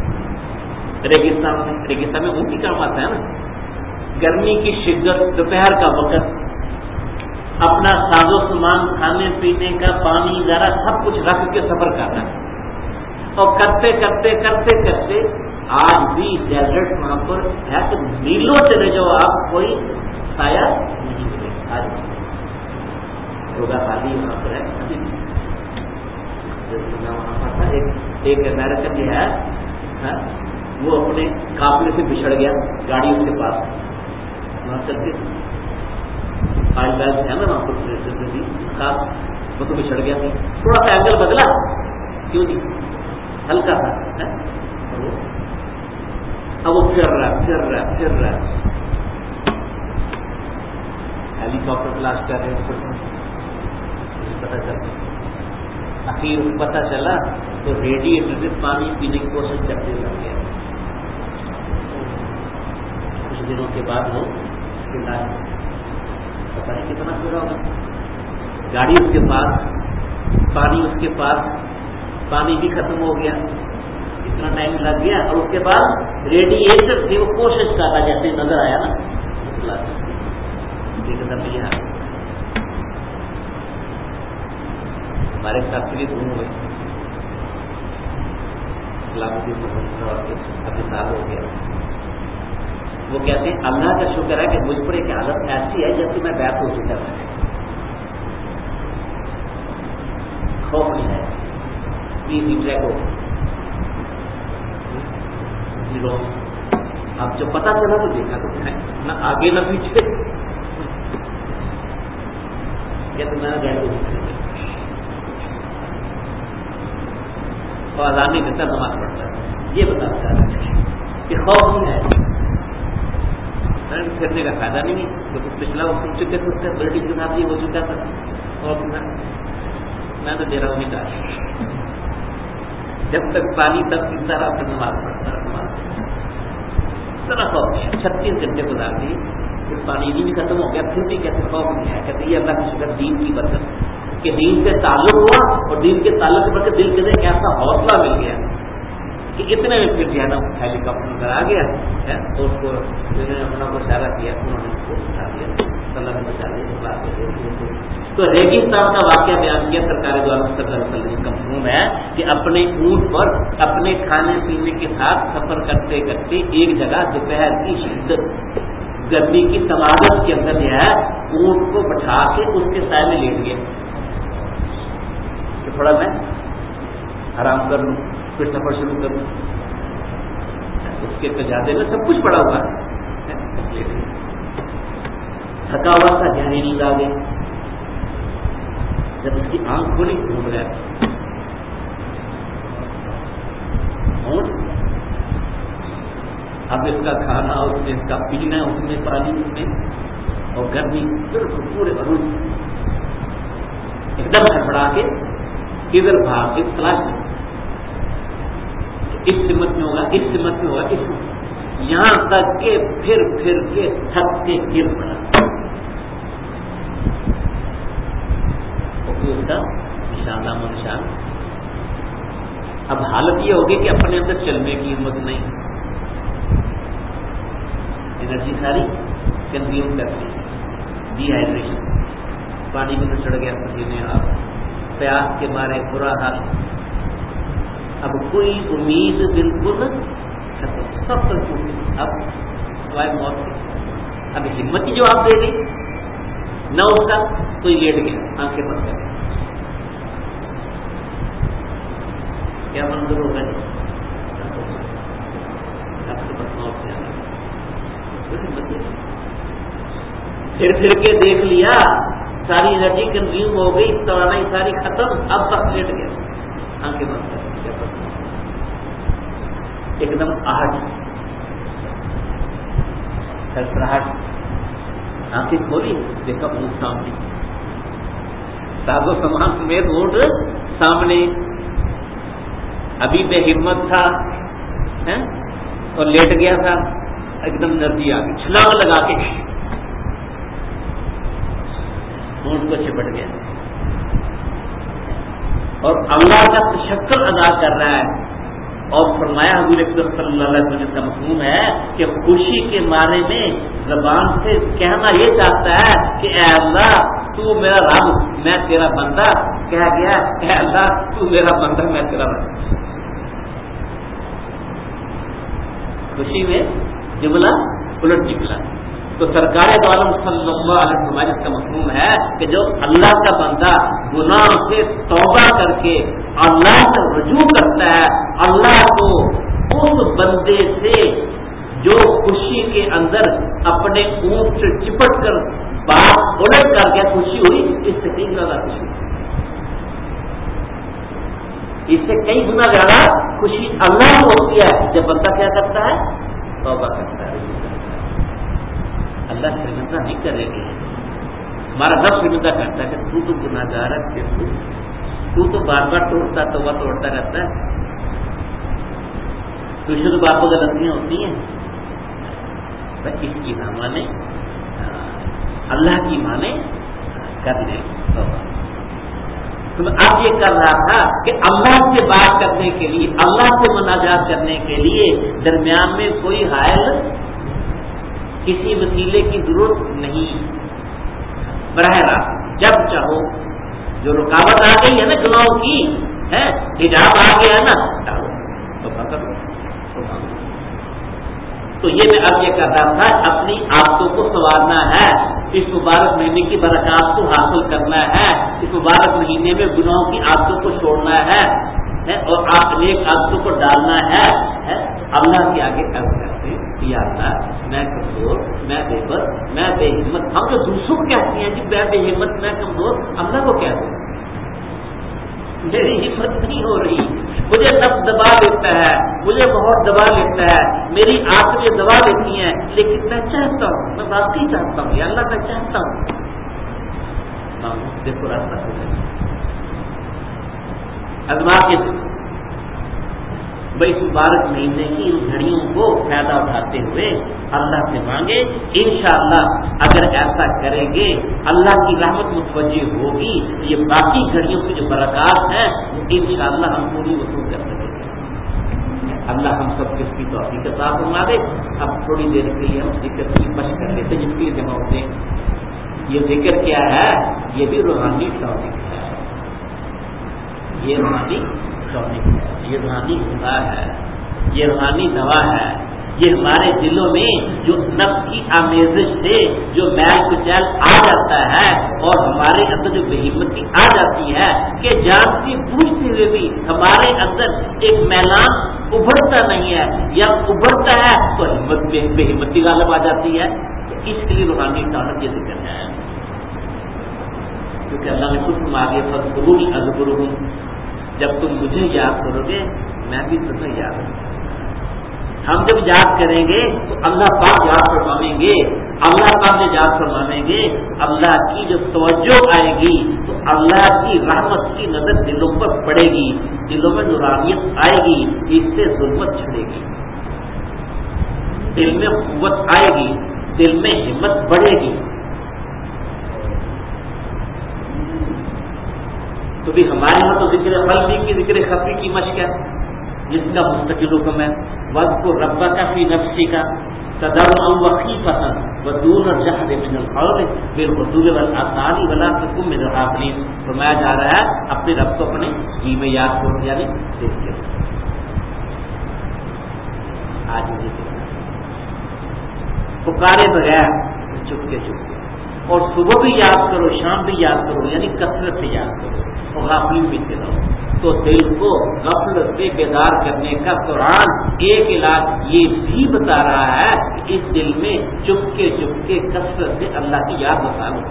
ریگستان میں اونٹ ہی کام آتا ہے نا، گرمی کی شدت، دوپہر کا وقت، اپنا ساز و سامان کھانے پینے کا پانی ذرا سب کچھ رکھ کے سفر کر رہا ہے، اور کرتے آج بھی ڈیزرٹ وہاں پر ہے تو میلوں چلے جاؤ آپ کوئی سایہ نہیں ملے گا، آج ہوگا خالی وہاں پر ہے، ابھی وہاں پر تھا ایک امیرکن جو ہے وہ اپنے قافلے سے بچھڑ گیا، گاڑی اس کے پاس وہاں چلتے آج بیلٹ ہے نا وہاں پر خاص وہ تو بچھڑ گیا تھا, تھوڑا سا اینگل بدلا کیوں نہیں, ہلکا تھا, اب وہ پھر رہا ہیلی کاپٹر کلاس کر رہے ہیں, پتہ چلتا آخر پتہ چلا تو ریڈیٹر سے پانی پینے کی کوشش کرتے لگ گیا. کچھ دنوں کے بعد وہ پتہ نہیں کتنا پورا ہوگا, گاڑی اس کے پاس, پانی اس کے پاس, پانی بھی ختم ہو گیا, اتنا ٹائم لگ گیا, اور اس کے بعد ریڈیٹر سے وہ کوشش کر رہا جیسے نظر آیا نا ایک دم یہ ہمارے ساتھ بھی گھوم ہوئے ابھی سال ہو گیا. وہ کہتے ہیں اللہ کا شکر ہے کہ مجھ پر ایک حالت ایسی ہے جیسے میں بیت ہو چکا ہوں, خوف نہیں ہے, اب جب پتا چلا تو دیکھا تو نہ آگے نہ پیچھے, کیا تو میں بیت ہو چکا اور آزاد نہیں دیتا نماز پڑھتا ہے. یہ بتاتا ہے کہ خوف نہیں ہے, پھرنے کا فائدہ نہیں ہے, کیونکہ پچھلا وہ سن چکے تھے بلڈنگ کے ساتھ یہ ہو چکا تھا, اور میں تو دے رہا ہوں نہیں کہا جب تک پانی تب پیتا رہا پھر نماز پڑھتا رہا. ذرا خوف ہے, 36 گھنٹے گزار دیے, پھر پانی بھی ختم ہو گیا, پھر بھی کہتے خوف نہیں ہے. کہتے یہ اللہ کی شکر دین کی برکت کہ دین سے تعلق ہوا, اور دین کے تعلق پر دل کے ایک ایسا حوصلہ مل گیا کہ اتنے میں پھر جو ہے نا ہیلی کاپٹر نظر آ گیا, اور اس کو اپنا کو اشارہ کیا, انہوں نے اس کو اٹھا دیا, اللہ نے بچا دیا. تو ریگستان کا واقعہ بیان کیا سرکار دو عالم صلی اللہ علیہ وسلم کا مفہوم ہے کہ اپنے اونٹ پر اپنے کھانے پینے کے ساتھ سفر کرتے کرتے ایک جگہ دوپہر کی شدت گرمی کی سماگت کے اندر جو ہے اونٹ کو بٹھا کے اس کے سائے میں لیٹ گیا کہ تھوڑا میں آرام کر لوں, پھر سفر شروع کر لوں. اس کے سجادے میں سب کچھ پڑا ہوا ہے, تھکا ہوا تھا, گہری نیند آ گئی. جب اس کی آنکھ کھولی گھوم گیا, اب اس کا کھانا, اس میں اس کا پینا, اس میں پانی, اس میں اور گرمی بالکل پورے بھروس, ایک دم ہڑبڑا کے ادھر بھاگ کے تلاش اس سمت میں ہوگا, اس سمت میں ہوگا, اس یہاں تک کہ پھر کے تھک کے گر پڑا. اس کا نشان نام و نشان. اب حالت یہ ہوگی کہ اپنے اندر چلنے کی ہمت نہیں, انرجی ساری کنزیوم کرتی, ڈی ہائیڈریشن, پانی میں چڑھ گیا پسینے, آپ پیاس کے مارے برا حال. اب کوئی امید بالکل ختم, سب تک چھوٹ گئی. اب سوائے موت کی, اب ہمت ہی جو آپ دے گئی نہ اس کا, تو یہ لیٹ گیا, آنکھیں بند کر. کیا منظر ہوگا جی, اب تو بس موت سے آنا. پھر کے دیکھ لیا, ساری انرجی کنزیوم ہو گئی, توانائی ساری ختم, اب بس لیٹ گیا, آنکھیں بند کر. ایک دم آہٹ, سرسراہٹ, آنکھیں کھولی, دیکھا اونٹ سامنے, ساز و سامان سمیت اونٹ سامنے. ابھی بے ہمت تھا اور لیٹ گیا تھا, ایک دم نرجی آ گئی, چھلانگ لگا کے اونٹ کو چپٹ گیا, اور اللہ کا تشکر ادا کر رہا ہے. اور فرمایا حضور اکرم صلی اللہ علیہ وسلم کا مفہوم ہے کہ خوشی کے مارے میں زبان سے کہنا یہ چاہتا ہے کہ اے اللہ تو میرا رب, میں تیرا بندہ. کہہ گیا اے اللہ تو میرا بندہ, میں تیرا بندہ. خوشی میں جملہ الٹ نکلا. تو سرکار دو عالم صلی اللہ علیہ وسلم کا مفہوم ہے کہ جو اللہ کا بندہ گناہ سے توبہ کر کے اللہ سے رجوع کرتا ہے, اللہ کو اس بندے سے جو خوشی کے اندر اپنے اونٹ سے چپٹ کر बात उलट कर के खुशी हुई, इससे कई ज्यादा खुशी हुई, इससे कई गुना ज्यादा खुशी अल्लाह को होती है जब बंदा क्या करता है, तौबा करता है। अल्लाह शर्मिंदा नहीं करेंगे, हमारा रब शर्मिंदा करता है कि तू तो गुनाहगार है, तू तो बार बार तौबा तोड़ता रहता है, तुझे तो बाप गलतियां होती हैं, इसकी ना माने, अल्लाह की माने, कर ले तौबा। तो अब ये कर रहा था कि अल्लाह से बात करने के लिए, अल्लाह से मुनाजात करने के लिए दरमियान में कोई हायल, किसी वसीले की जरूरत नहीं, बराह रास्त जब चाहो, जो रुकावट आ गई है ना गुनाहों की, है हिजाब आ गया ना, तो करो। तो ये मैं अब ये कर रहा था, अपनी आदतों को संवारना है, इस मुबारक महीने की बरकत को हासिल करना है, इस मुबारक महीने में गुनाहों की आदतों को छोड़ना है और आप नेक आदतों को डालना है। अल्लाह के आगे अर्ज करते या अल्लाह मैं कमजोर, मैं बेबस, मैं बेहिम्मत। हम जो दूसरों को कहते हैं कि मैं बेहिम्मत, मैं कमजोर, अल्लाह को कह दो मेरी हिम्मत नहीं हो रही, मुझे नफ्स दबा लेता है, मुझे बहुत दबा लेता है, मेरी आंखें दबा लेती हैं, लेकिन मैं चाहता हूँ, मैं वाकई चाहता हूँ, या अल्लाह मैं चाहता हूँ। देखो रास्ता हो गया, अजमा के भाई मुबारक महीने की इन घड़ियों को फायदा उठाते हुए अल्लाह से मांगे। इंशाअल्लाह अगर ऐसा करेंगे अल्लाह की रहमत मुतवज्जी होगी, ये बाकी घड़ियों की जो बरकत है इंशाअल्लाह हम पूरी वसूल कर सकेंगे। अल्लाह हम सब किसकी तौफीक अता फरमा दे। अब थोड़ी देर के लिए हम जिक्र की मशक कर लेते, जिसके लिए जमा होते हैं। ये जिक्र क्या है, ये भी रूहानी तौफीक है, ये रूहानी तौफीक है, ये रूहानी खुदा है, ये रूहानी दवा है। ये हमारे दिलों में जो नफ्स की आमेजिश से जो मैल कुचैल आ जाता है और हमारे अंदर जो बेहिम्मती आ जाती है कि जानती बूझते हुए भी हमारे अंदर एक मैलान उभरता नहीं है या उभरता है तो हिम्मत बेहिम्मती गालब आ जाती है। तो इसके लिए रूहानी ताकत ये जिक्र है, क्योंकि अल्लाह ने खुद फरमा दिया फज़कुरूनी अज़कुरुकुम, जब तुम मुझे याद करोगे मैं भी तुम्हें याद करूंगा। हम जब याद करेंगे तो अल्लाह पाक याद फरमाएंगे, अल्लाह पाक ने याद फरमाएंगे, अल्लाह की जो तवज्जो आएगी तो अल्लाह की रहमत की नजर दिलों पर पड़ेगी, दिलों में नूरानियत आएगी, इससे जुल्मत छिड़ेगी, दिल में कुव्वत आएगी, दिल में हिम्मत बढ़ेगी। तो भी हमारे यहाँ तो जिक्र क़ल्बी की, जिक्र खफी की मशक है, जिसका मुस्तकिल हुक्म है। वज़्कुर रब्बका फी नफ्सिका तदर्रुअन व ख़ीफ़तन व दून अल-जहरि मिनल क़ौलि बिल-ग़ुदुव्वि वल-आसाली वला तकुन मिनल ग़ाफ़िलीन। फरमाया जा रहा है अपने रब को अपने जी में याद करो, यानी देखिए आज पुकारे बगैर चुपके चुपके, और सुबह भी याद करो, शाम भी याद करो, यानी कसरत से याद करो और गाफिल भी रहो। तो दिल को गफलत से बेदार करने का कुरान एक इलाज ये भी बता रहा है कि इस दिल में चुपके चुपके कसरत से अल्लाह की याद बता लो।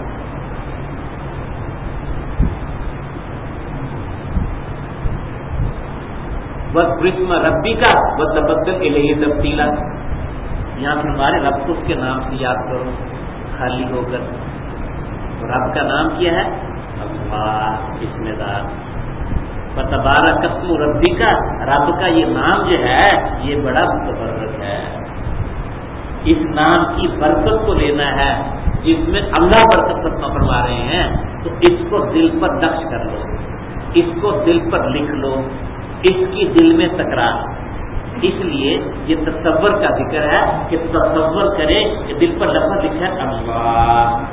वज़्कुर रब्बी का व तबद्दल इलैहि तब्दीला, यहाँ पर हमारे रब को उसके नाम से याद करो खाली होकर। रब का नाम क्या है? अल्लाह, बिस्मिल्लाह। तबारक अस्मु रब्बिका, रब का ये नाम जो है ये बड़ा मुतबर्रक है। इस नाम की बरकत को लेना है, जिसमें अल्लाह बरकत फरमा रहे हैं, तो इसको दिल पर नक्श कर लो, इसको दिल पर लिख लो, इसकी दिल में तकरार। इसलिए ये तसव्वुर का जिक्र है कि तसव्वुर करें कि दिल पर लफ्ज़ लिखा है अल्लाह।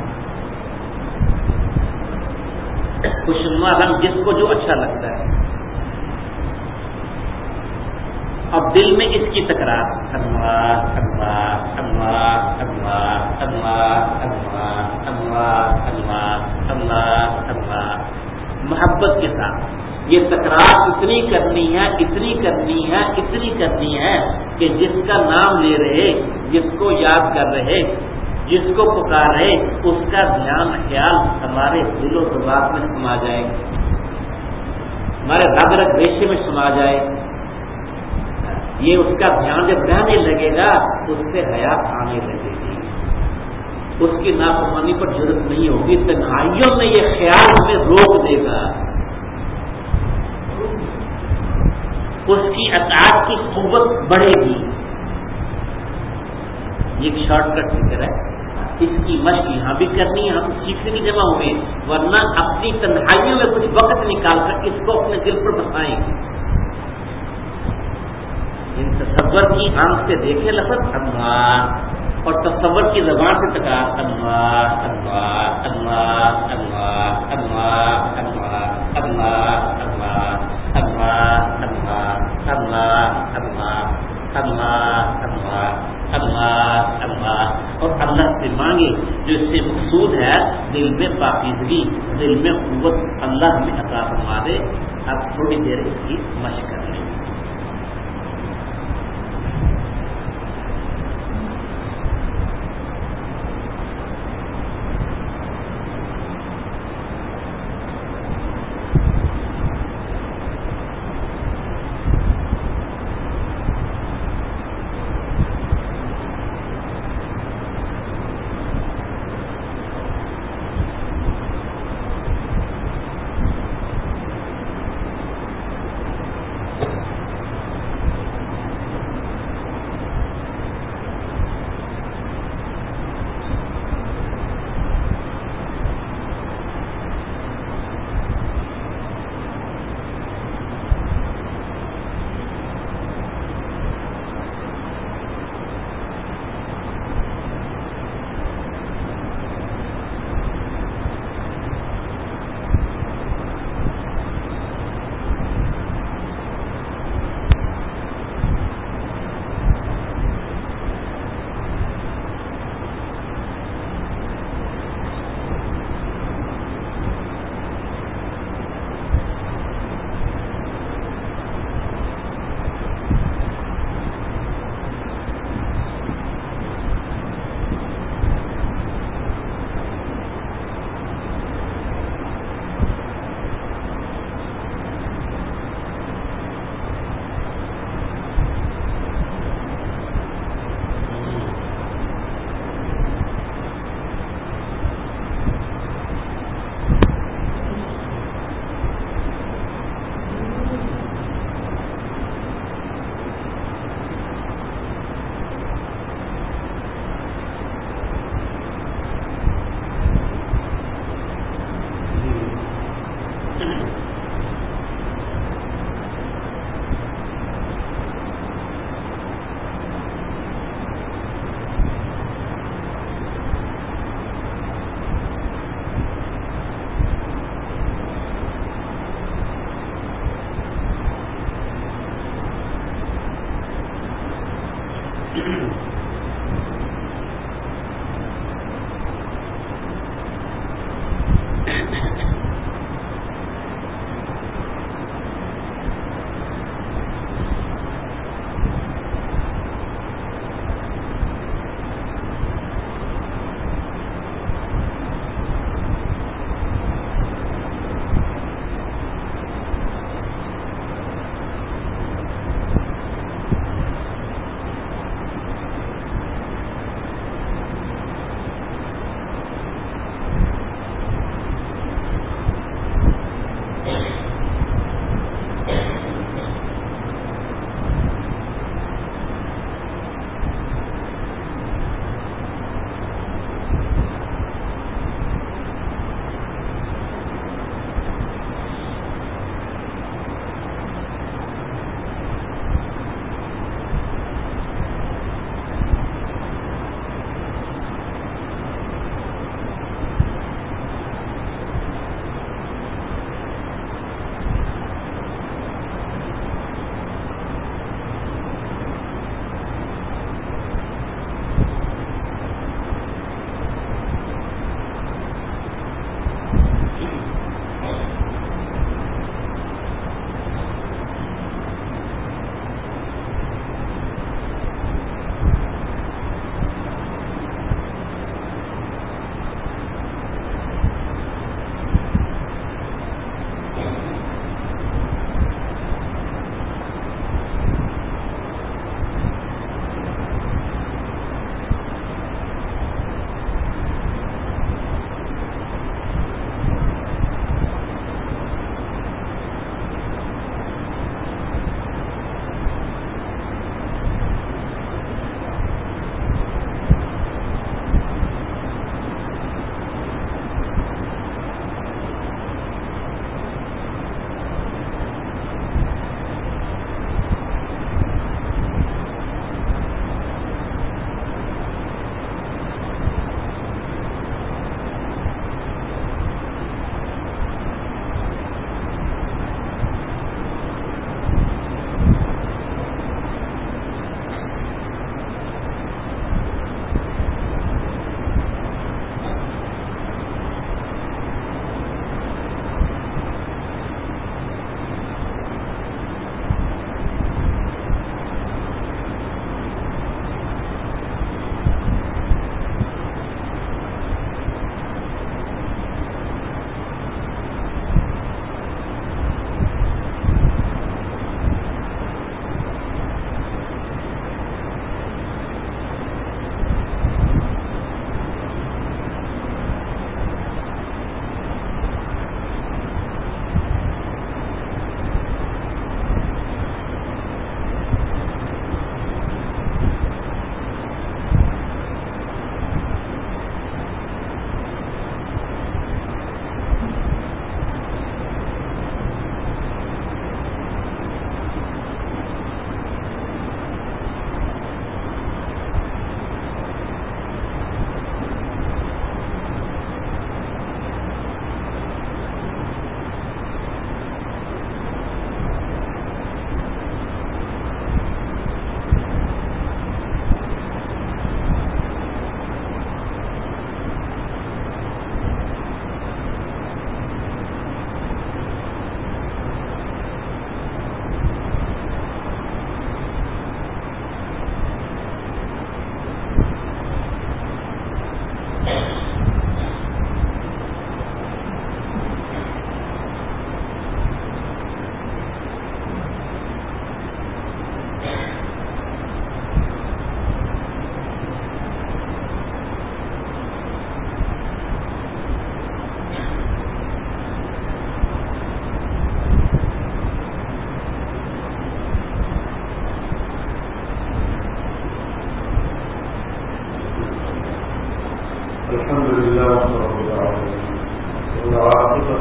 खुशनुमा रंग जिसको जो अच्छा लगता है, अब दिल में इसकी तकरार अल्लाह अल्लाह अल्लाह अल्लाह अल्लाह अल्लाह अल्लाह अल्लाह अल्लाह अल्लाह, मोहब्बत के साथ ये तकरार इतनी करनी है, इतनी करनी है, इतनी करनी है कि जिसका नाम ले रहे, जिसको याद कर रहे, جس کو پکارے اس کا دھیان خیال ہمارے دل و دماغ میں سما جائے، ہمارے رگ رگ ریشے میں سما جائے. یہ اس کا دھیان جب رہنے لگے گا تو اس سے حیا آنے لگے گی، اس کی نافرمانی پر جرأت نہیں ہوگی. تنہائیوں میں یہ خیال ہمیں روک دے گا، اس کی اطاعت کی قوت بڑھے گی. یہ ایک شارٹ کٹ فکر ہے، اس کی مشق یہاں بھی کرنی ہے. ہم سیکھنے کی جمع ہوئے، ورنہ اپنی تنہائیوں میں کچھ وقت نکال کر اس کو اپنے دل پر بسائیں گے. ان تصور کی آنکھ سے دیکھیں لفظ اللہ، اور تصور کی زبان سے تکرار اللہ اللہ اللہ اللہ اللہ اللہ اللہ اللہ اللہ اللہ اللہ اللہ اللہ اللہ اللہ اللہ، اور اللہ سے مانگے جو اس سے مقصود ہے دل میں پاکیزگی، دل میں قوت اللہ ہمیں عطا فرما دے. اب تھوڑی دیر اس کی مشق کر لیں.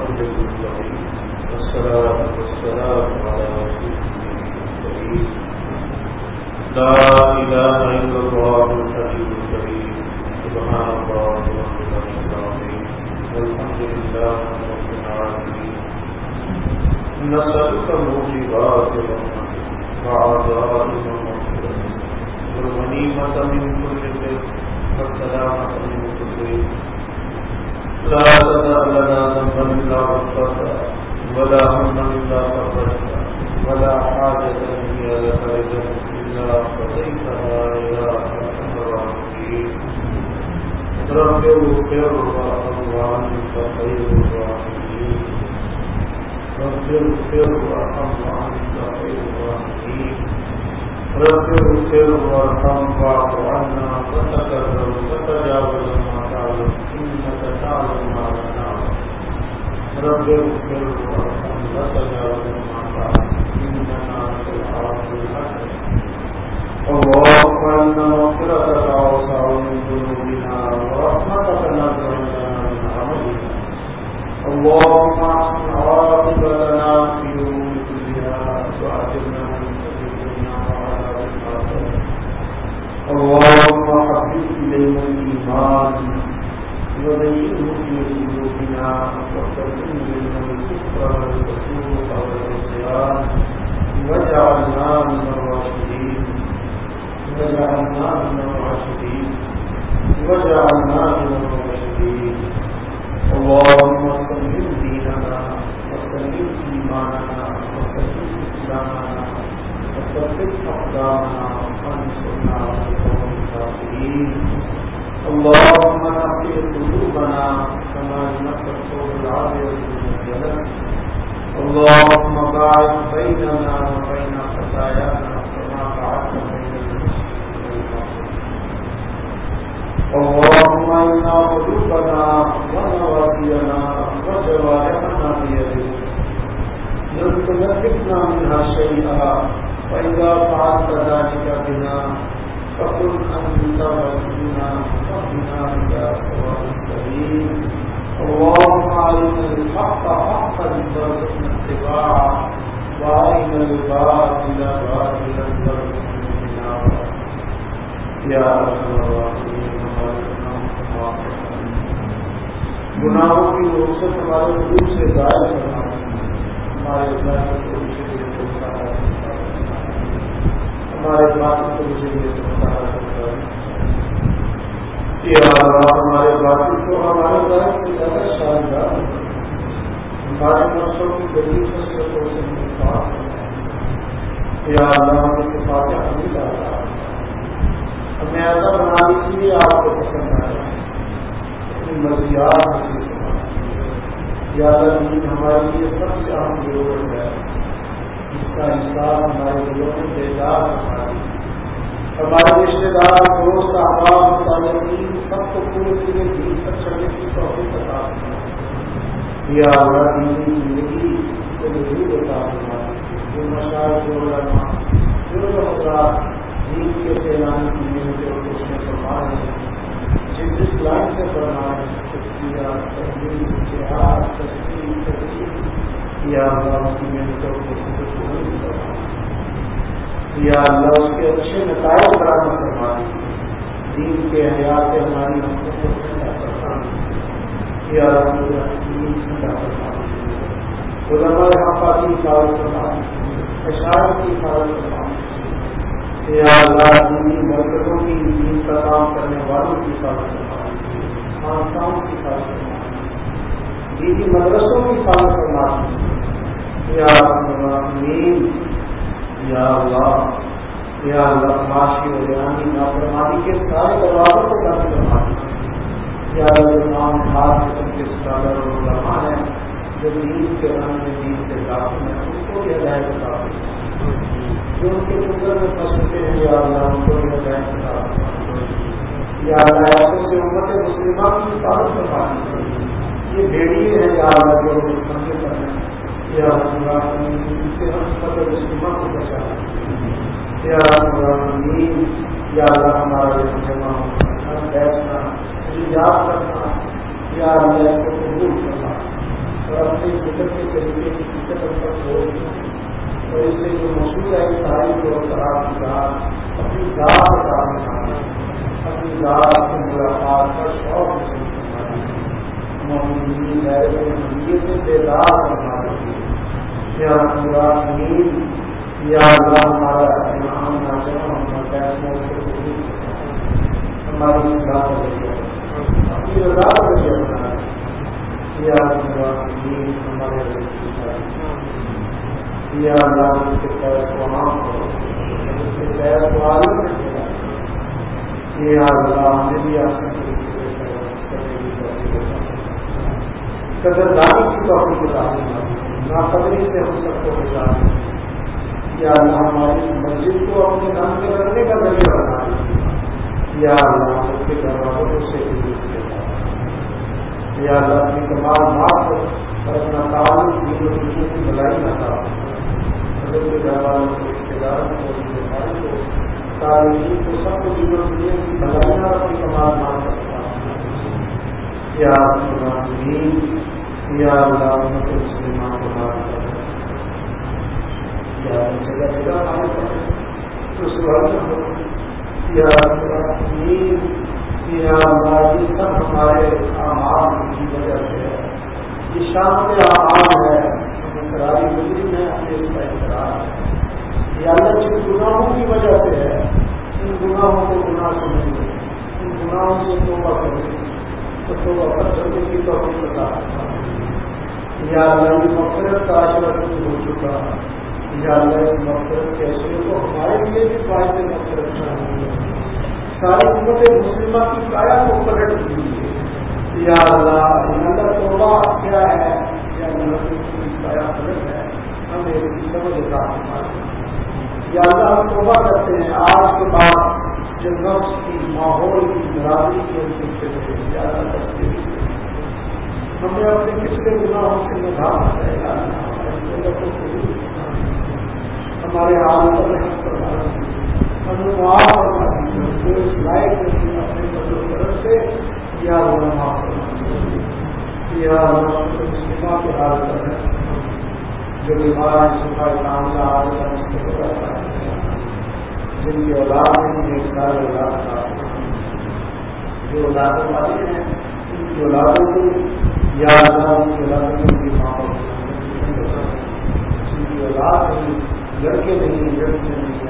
والعاقبة للمتقين والصلاة والسلام على رسول الكريم لا إله إلا الله الحي الكريم سبحان الله وبحمده العظيم والحمد لله رب العالمين نسألك موجبات رحمتك وعزائم مغفرتك والغنيمة من كل بر والسلامة من كل إثم لا تدع لنا ذنبا إلا غفرته ولا هما إلا فرجته ولا حاجة هي لك رضا إلا قضيتها يا أرحم الراحمين رب اغفر وارحم وأنت خير الراحمين رب اغفر وارحم وأنت خير الراحمين رب اغفر وارحم واعف عنا وتكرم وتجاوز ما تعلم إنك تعلم ما لا نعلم رب اغفر وارحم وتجاوز ما تعلم إنك أنت العفو الحكيم اللهم إن مغفرتك أوسع من ذنوبنا ورحمتك نزع لنا من عملنا اللهم أحسن عاقبتنا في الأمور كلها وأجرنا من خزي الدنيا وعذاب الآخرة اللهم حبب إلينا الإيمان وزينه في قلوبنا وكفر منا الكفر والفسوق والعصيان واجعلنا من الراشدين واجعلنا من الراشدين واجعلنا من الراشدين اللهم سلم ديننا وسلم إيماننا وسلم إسلامنا وثبت أقدامنا وانصرنا على القوم الكافرين اللهم نقي قلوبنا كما ينقى الثوب الأبيض من الدنس اللهم باعد بيننا وبين خطايانا كما بعدت بين المشرق والمغرب اللهم إنا قلوبنا ونوادينا وجوارحنا بيدك لم تملكنا منها شيئا وإذا فعلت ذلك بنا فقل أنت ولينا وقنا إلى سواء السبيل اللهم أرنا الحق حقا وارزقنا اتباعه وأرنا الباطل باطلا وارزقنا اجتنابه یا ارحم الراحمین گناہوں کی رخصت ہمارے قلوب سے ظاہر کرنا ہمارے ہمارے باطن کو مجھے یہ مطالعہ کرتا ہے یا اللہ ہمارے باطن کو ہمارے ظاہر سے زیادہ شاندار ہمارے نفسوں کی گلی خصلتوں سے انتخاب یا اللہ ہمیں صفات حمید آتا ہمیں ایسا بنا دیجیے آپ کو پسند آیا اپنی مرضیات حاصل کرنا یا اللہ دین ہمارے لیے سب سے اہم ضرورت ہے اس کا انصاف ہمارے دلوں میں بیدار ہمارے رشتے دار دوست احباب متعلقین سب کو پورے پورے دین تک چلنے کی توفیق عطا فرما یا اللہ دینی زندگی کو ضرور عطا فرما جو مشاہد جو علماء جو حضرات دین کے پھیلانے کی محنتیں اور کوششیں فرما رہے ہیں جس لائن سے بڑھنا ہے تفصیلات تحریر جہاد تصویر تقسیم یا اللہ اس کی محنتوں کو یا اللہ اس کے اچھے نتائج فراہم کروا دین کے حیات سے ہماری ہموں کو ٹھنڈا کرنا یا دین ٹھنڈا کرنا علماء حقا کی حفاظت کرنا اشعار کی حفاظت کرنا یا اللہ دینی مرکزوں کی دین کا کام کرنے والوں کی حفاظت کرنا خانقاہوں کی حفاظت کرنا دینی مدرسوں کی حفاظت کرنا یا الرحمین یا اللہ معاشی و جہانی نافرمانی کے سارے دروازوں کو بند کروا یا اللہ خاص قسم کے اسکالر اور علماء ہیں جو دین کے رنگ میں دین کے داخل ہیں ان کو بھی ہدایت عطا جو ان کے چکر میں پھنس چکے ہیں یا اللہ ان کو بھی ہدایت عطا یا اللہ ایسے سے امت مسلمہ کی حفاظت کروا یہ بھیڑیے ہیں یا اللہ جو سمجھے کرنا یا اللہ ان سے ہم قدر مسلمہ کو بچا یا اللہ ہمارا جمع بیٹھنا یاد کرنا یا اللہ کو قبول کرنا اور سے تک ہو اور اس سے جو مشہور ہے تاریخ اور خراب کی ذات اپنی ذات کا کام اپنی ذات کی ملاقات کا شوق مومنین غیرت سے بیدار کرنا یا پورا نیند یا اللہ ہمارا انعام نہ کرنا ہماری اصلاح کا ذریعہ اپنی رضا کا ذریعہ بنانا یا پورا نیند ہمارے یا اللہ اس کے پیر کو عام کرو اس کے پیر کو عالم میں کیا یا اللہ ہمیں بھی آسان قدردانی کی توفیق عطا فرما ناقدری سے ہم سب کو بچا یا اللہ ہماری مسجد کو اپنے کام میں رکھنے کا ذریعہ بنا یا اللہ اس کے گھر والوں سے یا اللہ اپنی کمال معاف اور اپنا تعلق دین و دنیا کی بھلائی نہ تھا حضرت کے گھر والوں کو رشتے داروں کو بیماری کو تعلیم کو سب کو دین و دنیا کی بھلائی نہ اپنی کمال معاف کرتا یا یا اللہ مسلمان کو معاف کر یا جگہ جگہ معاف کر اس یا اللہ یہ سب ہمارے اعمال کی وجہ سے ہے یہ شام کے اعمال ہے اقراری مجرم ہے ہمیں اس کا اقرار ہے یا اللہ جن گناہوں کی وجہ سے ہے ان گناہوں کو گناہ سمجھیں ان گناہوں سے توبہ کریں تو توبہ کرنے کی توفیق عطا یا اللہ یہ مغفرت کا عاشرہ ہو چکا یا اللہ اس مغفرت کے عشرے کو ہمارے لیے بھی باعث مغفرت چاہیے ساری امت مسلمہ کی کایا کو پلٹ دیجیے یا اللہ توبہ کیا ہے یا اللہ کی کایا پلٹ ہے ہمیں اس کی سمجھ عطا فرمائے یا اللہ ہم توبہ کرتے ہیں آج کے بعد جو نفس کی ماحول کی برادری کی ہم سے زیادہ کرتے ہیں ہمیں اپنے پچھلے گناہوں سے نبھانا چاہیے ہمارے حال پر رحم فرمانا ہمیں معاف کرنا جو اس لائق نہیں اپنے بدل کرم سے یا معاف کرنا یا مسلمہ کے حال پر ہے جو بیمار ہیں صبح کام کا حال جن کی اولاد نہیں ایک سال اولاد کا جو اولادوں والے ہیں ان کی اولادوں کو یا اللہ ان کی اولادوں میں ان کی ماں ان کی اولاد نہیں لڑکے نہیں لڑکیاں نہیں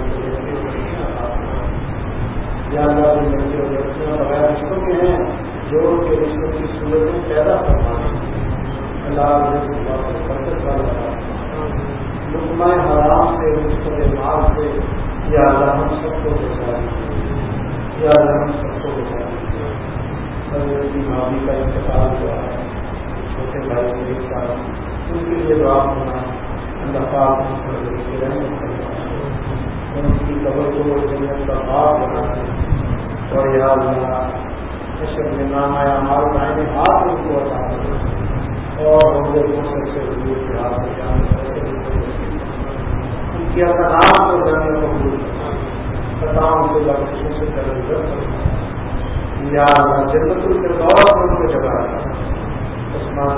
یا اللہ ان لڑکے اور لڑکیاں بغیر رشتوں کے ہیں جو ان کے رشتوں کی صورت میں پیدا کروانا اللہ برکت والا لقمہ حرام سے رشتوں کے مال سے یا اللہ ہم سب کو بچا یا اللہ ہم سب کو بچا حضرت کی ماضی کا انتقال ہوا ہے چھوٹے بھائی کے ایک سال ان کے لیے دعا ہونا اللہ پاک کے رحمت کرنا ان کی قبر کو جنت کا باغ بنانا اور یا اللہ اشرف میں نام آیا ہمارے دائیں ہاتھ ان کو عطا اور ہم لوگوں سے حضور کے ہاتھ میں جانے ان کی اقدام کو جانے کو خطاؤں سے بخشوں سے کرنا یا جنت الفردوس میں ان کو جگہ عثمان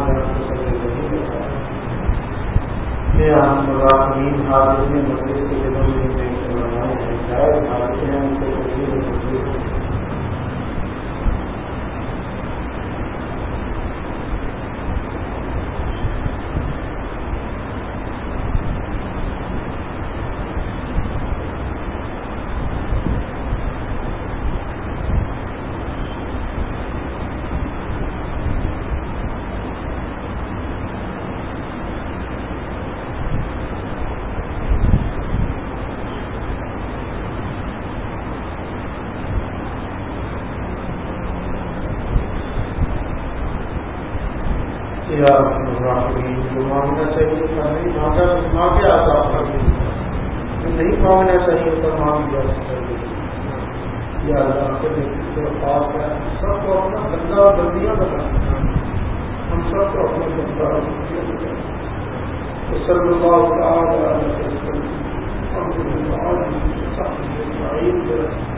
یا ہم راہمین حاضر میں مسجد کے دنوں میں بنائے ہیں شاید حاضر ہیں ان کو جو مانگنا چاہیے تھا نہیں مانگا تو مانگے آتا نہیں مانگنا چاہیے تو مانگ لیا چاہیے یا اللہ پاس ہے سب کو اپنا بندہ اور بندیاں بتانا ہم سب کو اپنا بندہ اور بندیاں بتانا صلی اللہ تعالی علیہ وسلم